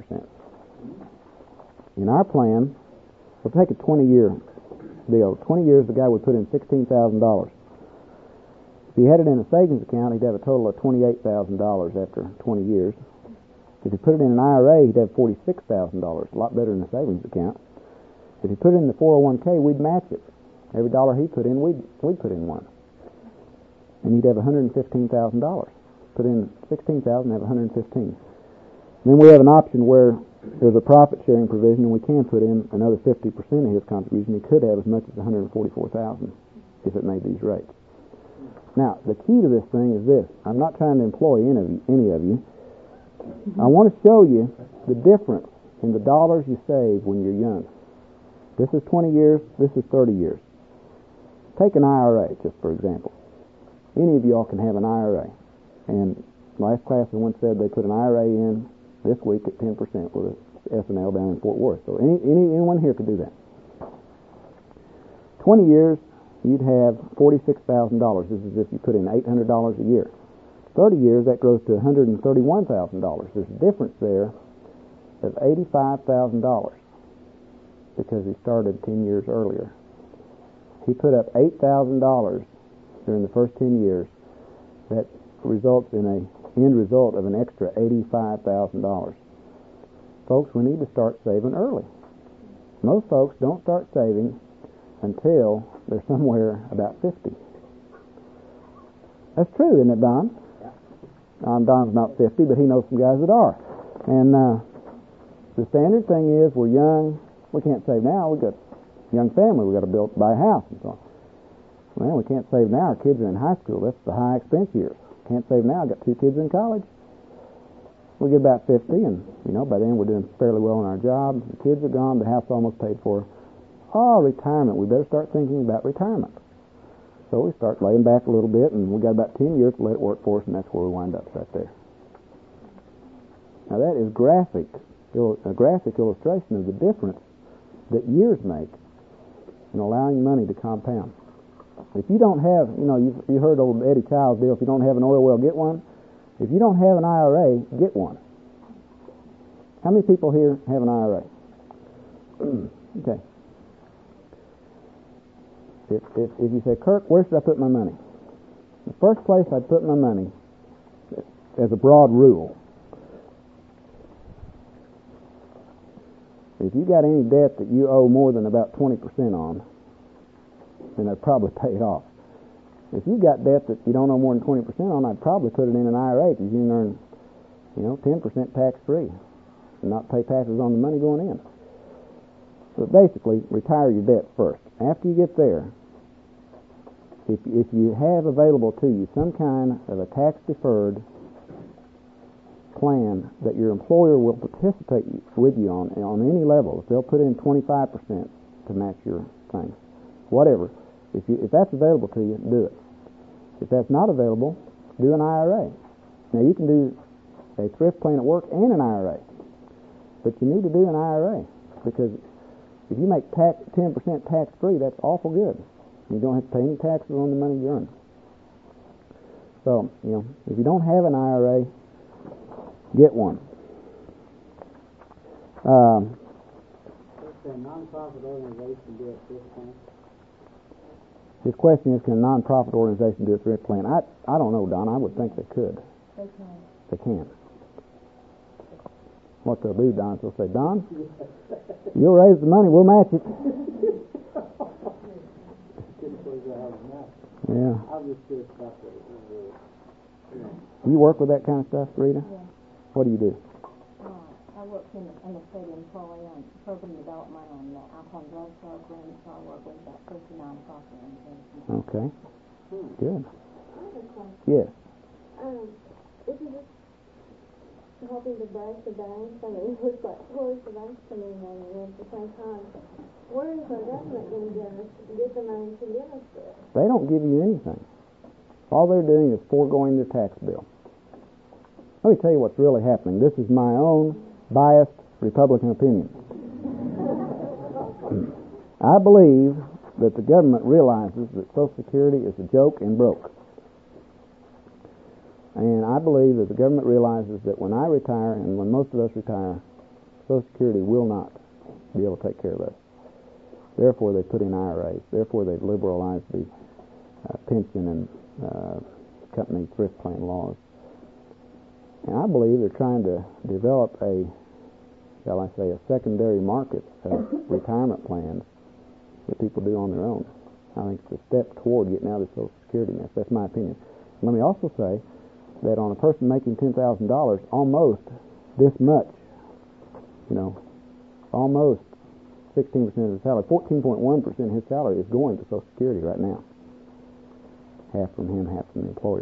[SPEAKER 1] In our plan, we'll take a 20-year deal. 20 years, the guy would put in $16,000. If he had it in a savings account, he'd have a total of $28,000 after 20 years. If he put it in an IRA, he'd have $46,000, a lot better than a savings account. If he put it in the 401k, we'd match it. Every dollar he put in, we'd put in one. And he'd have $115,000. Put in $16,000, have $115,000. Then we have an option where there's a profit-sharing provision, and we can put in another 50% of his contribution. He could have as much as $144,000 if it made these rates. Now, the key to this thing is this. I'm not trying to employ any of you. I want to show you the difference in the dollars you save when you're young. This is 20 years. This is 30 years. Take an IRA, just for example. Any of y'all can have an IRA. And last class, someone said they put an IRA in this week at 10% with S&L down in Fort Worth. So anyone here could do that. 20 years, you'd have $46,000. This is if you put in $800 a year. 30 years, that grows to $131,000. There's a difference there of $85,000 because he started 10 years earlier. He put up $8,000 during the first 10 years. That results in an end result of an extra $85,000. Folks, we need to start saving early. Most folks don't start saving until they're somewhere about 50. That's true, isn't it, Don? Don's not 50, but he knows some guys that are. And the standard thing is we're young. We can't save now. We've got a young family. We've got to buy a house and so on. Well, we can't save now. Our kids are in high school. That's the high expense years. Can't save now. I've got 2 kids in college. We get about 50, and, by then we're doing fairly well in our job. The kids are gone. The house almost paid for. Oh, retirement. We better start thinking about retirement. So we start laying back a little bit, and we got about 10 years to let it work for us, and that's where we wind up right there. Now that is a graphic illustration of the difference that years make in allowing money to compound. If you don't have, you heard old Eddie Child's deal, if you don't have an oil well, get one. If you don't have an IRA, get one. How many people here have an IRA? Okay. If you say, Kirk, where should I put my money? The first place I'd put my money, as a broad rule, if you got any debt that you owe more than about 20% on, and they'd probably pay it off. If you've got debt that you don't owe more than 20% on, I'd probably put it in an IRA because you can earn, 10% tax-free and not pay taxes on the money going in. So basically, retire your debt first. After you get there, if you have available to you some kind of a tax-deferred plan that your employer will participate with you on any level, if they'll put in 25% to match your thing, whatever. If that's available to you, do it. If that's not available, do an IRA. Now you can do a thrift plan at work and an IRA, but you need to do an IRA because if you make 10% tax-free, that's awful good. You don't have to pay any taxes on the money you earn. So, if you don't have an IRA, get one.
[SPEAKER 4] Can a non-profit organization do a thrift plan?
[SPEAKER 1] His question is, can a non-profit organization do a thrift plan? I don't know, Don. I would think they could.
[SPEAKER 3] They can.
[SPEAKER 1] They can. What they'll do, Don, is they'll say, Don, you'll raise the money, we'll match it. Yeah.
[SPEAKER 4] I'm just curious about
[SPEAKER 1] You work with that kind of stuff, Rita?
[SPEAKER 3] Yeah.
[SPEAKER 1] What do you do?
[SPEAKER 3] I work in the state employee on program development on the alcohol and drug program, so I work with about 50 nonprofit organizations.
[SPEAKER 1] Okay. Good.
[SPEAKER 3] I have a question.
[SPEAKER 1] Yes.
[SPEAKER 3] This is just helping to break the banks. I mean, it looks like towards the banks coming in at the same time. Where is our government going to get the money to give us this?
[SPEAKER 1] They don't give you anything. All they're doing is foregoing their tax bill. Let me tell you what's really happening. This is my own biased Republican opinion. I believe that the government realizes that Social Security is a joke and broke. And I believe that the government realizes that when I retire and when most of us retire, Social Security will not be able to take care of us. Therefore, they put in IRAs. Therefore, they've liberalized the pension and company thrift plan laws. And I believe they're trying to develop a secondary market of retirement plans that people do on their own. I think it's a step toward getting out of the Social Security mess. That's my opinion. Let me also say that on a person making $10,000, almost this much, almost 16% of his salary, 14.1% of his salary is going to Social Security right now. Half from him, half from the employer.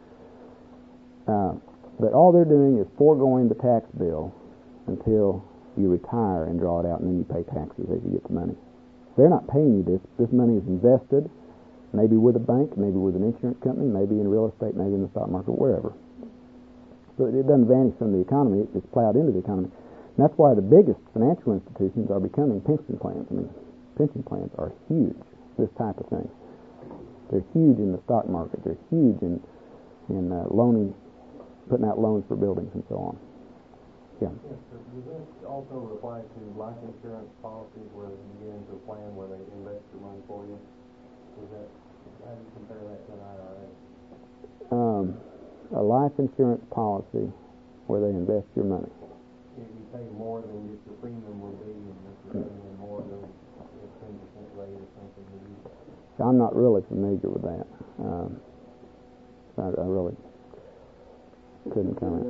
[SPEAKER 1] But all they're doing is foregoing the tax bill until you retire and draw it out, and then you pay taxes as you get the money. They're not paying you this. This money is invested, maybe with a bank, maybe with an insurance company, maybe in real estate, maybe in the stock market, wherever. So it doesn't vanish from the economy. It's plowed into the economy. And that's why the biggest financial institutions are becoming pension plans. I mean, pension plans are huge, this type of thing. They're huge in the stock market. They're huge in loaning, putting out loans for buildings and so on. Yeah.
[SPEAKER 2] Yes, sir. Does this also apply to life insurance policies where you get into a plan where they invest your money for you? How do you compare that to an IRA?
[SPEAKER 1] A life insurance policy where they invest your money.
[SPEAKER 2] If you pay more than just the premium will be, and if you're paying in more than a 10% rate or something.
[SPEAKER 1] I'm not really familiar with that. I really couldn't comment.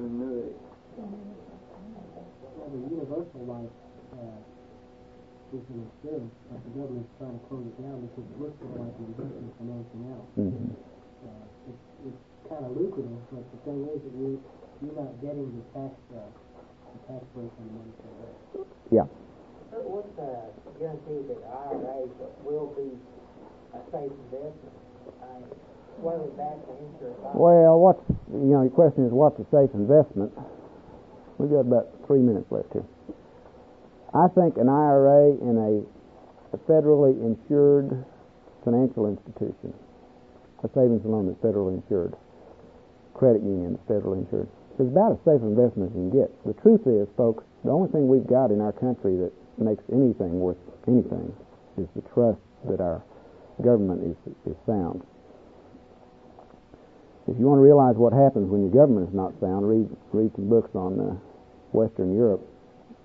[SPEAKER 4] The universal life is an insurance, but the government's trying to close it down because it looks more like investment than anything else.
[SPEAKER 1] Mm-hmm.
[SPEAKER 4] It's kind of lucrative, but the thing is that you're not getting the tax break on the money for that.
[SPEAKER 1] Yeah.
[SPEAKER 5] What's the guarantee that IRAs will be a safe investment? Whether that's an insurance.
[SPEAKER 1] Well, your question is what's a safe investment? We've got about 3 minutes left here. I think an IRA in a federally insured financial institution, a savings and loan that's federally insured, credit union that's federally insured, is about as safe an investment as you can get. The truth is, folks, the only thing we've got in our country that makes anything worth anything is the trust that our government is sound. If you want to realize what happens when your government is not sound, read some books on Western Europe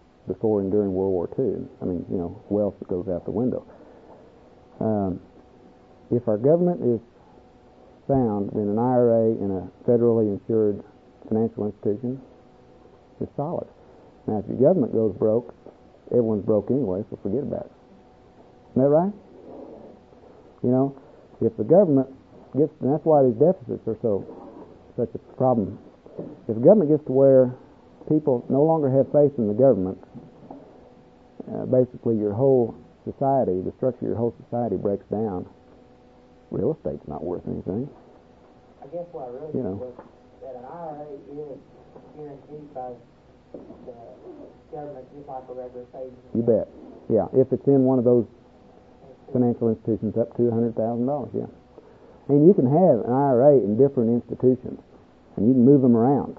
[SPEAKER 1] before and during World War II. I mean, wealth that goes out the window. if our government is found in an IRA in a federally insured financial institution, it's solid. Now, if your government goes broke, everyone's broke anyway, so forget about it. Isn't that right? You know, if the government gets, and that's why these deficits are such a problem. If the government gets to where people no longer have faith in the government, basically your whole society, the structure of your whole society breaks down. Real estate's not worth anything.
[SPEAKER 5] I guess what I really think was that an IRA is guaranteed by the government just like a regular savings.
[SPEAKER 1] You bet. Yeah, if it's in one of those financial institutions up to $100,000, yeah. And you can have an IRA in different institutions, and you can move them around.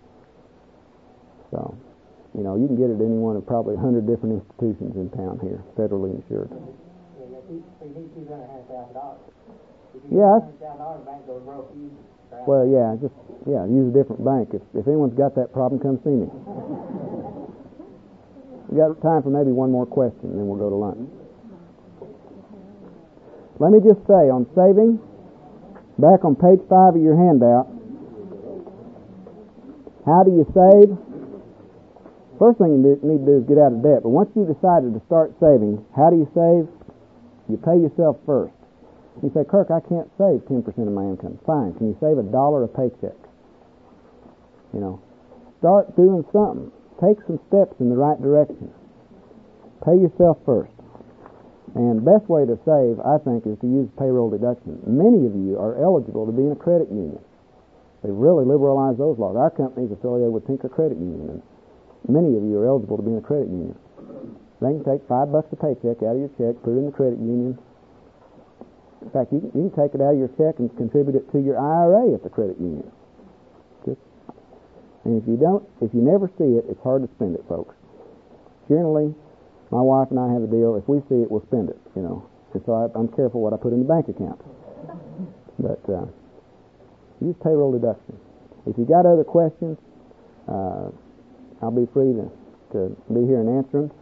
[SPEAKER 1] So, you know, you can get it at any one of probably 100 different institutions in town here, federally insured.
[SPEAKER 5] Yeah, you need $200,000.
[SPEAKER 1] Yeah.
[SPEAKER 5] $200,000 bank goes broke.
[SPEAKER 1] Well, yeah, use a different bank. If anyone's got that problem, come see me. We got time for maybe one more question, and then we'll go to lunch. Let me just say, on saving, back on page 5 of your handout, how do you save? First thing you need to do is get out of debt. But once you've decided to start saving, how do you save? You pay yourself first. You say, Kirk, I can't save 10% of my income. Fine. Can you save $1 a paycheck? You know, start doing something. Take some steps in the right direction. Pay yourself first. And the best way to save, I think, is to use payroll deduction. Many of you are eligible to be in a credit union. They've really liberalized those laws. Our company is affiliated with Tinker Credit Union, and many of you are eligible to be in a credit union. They can take $5 a paycheck out of your check, put it in the credit union. In fact, you can take it out of your check and contribute it to your IRA at the credit union. And if you never see it, it's hard to spend it, folks. Generally, my wife and I have a deal. If we see it, we'll spend it, you know. And so I'm careful what I put in the bank account. But use payroll deduction. If you got other questions, I'll be free to be here and answer them.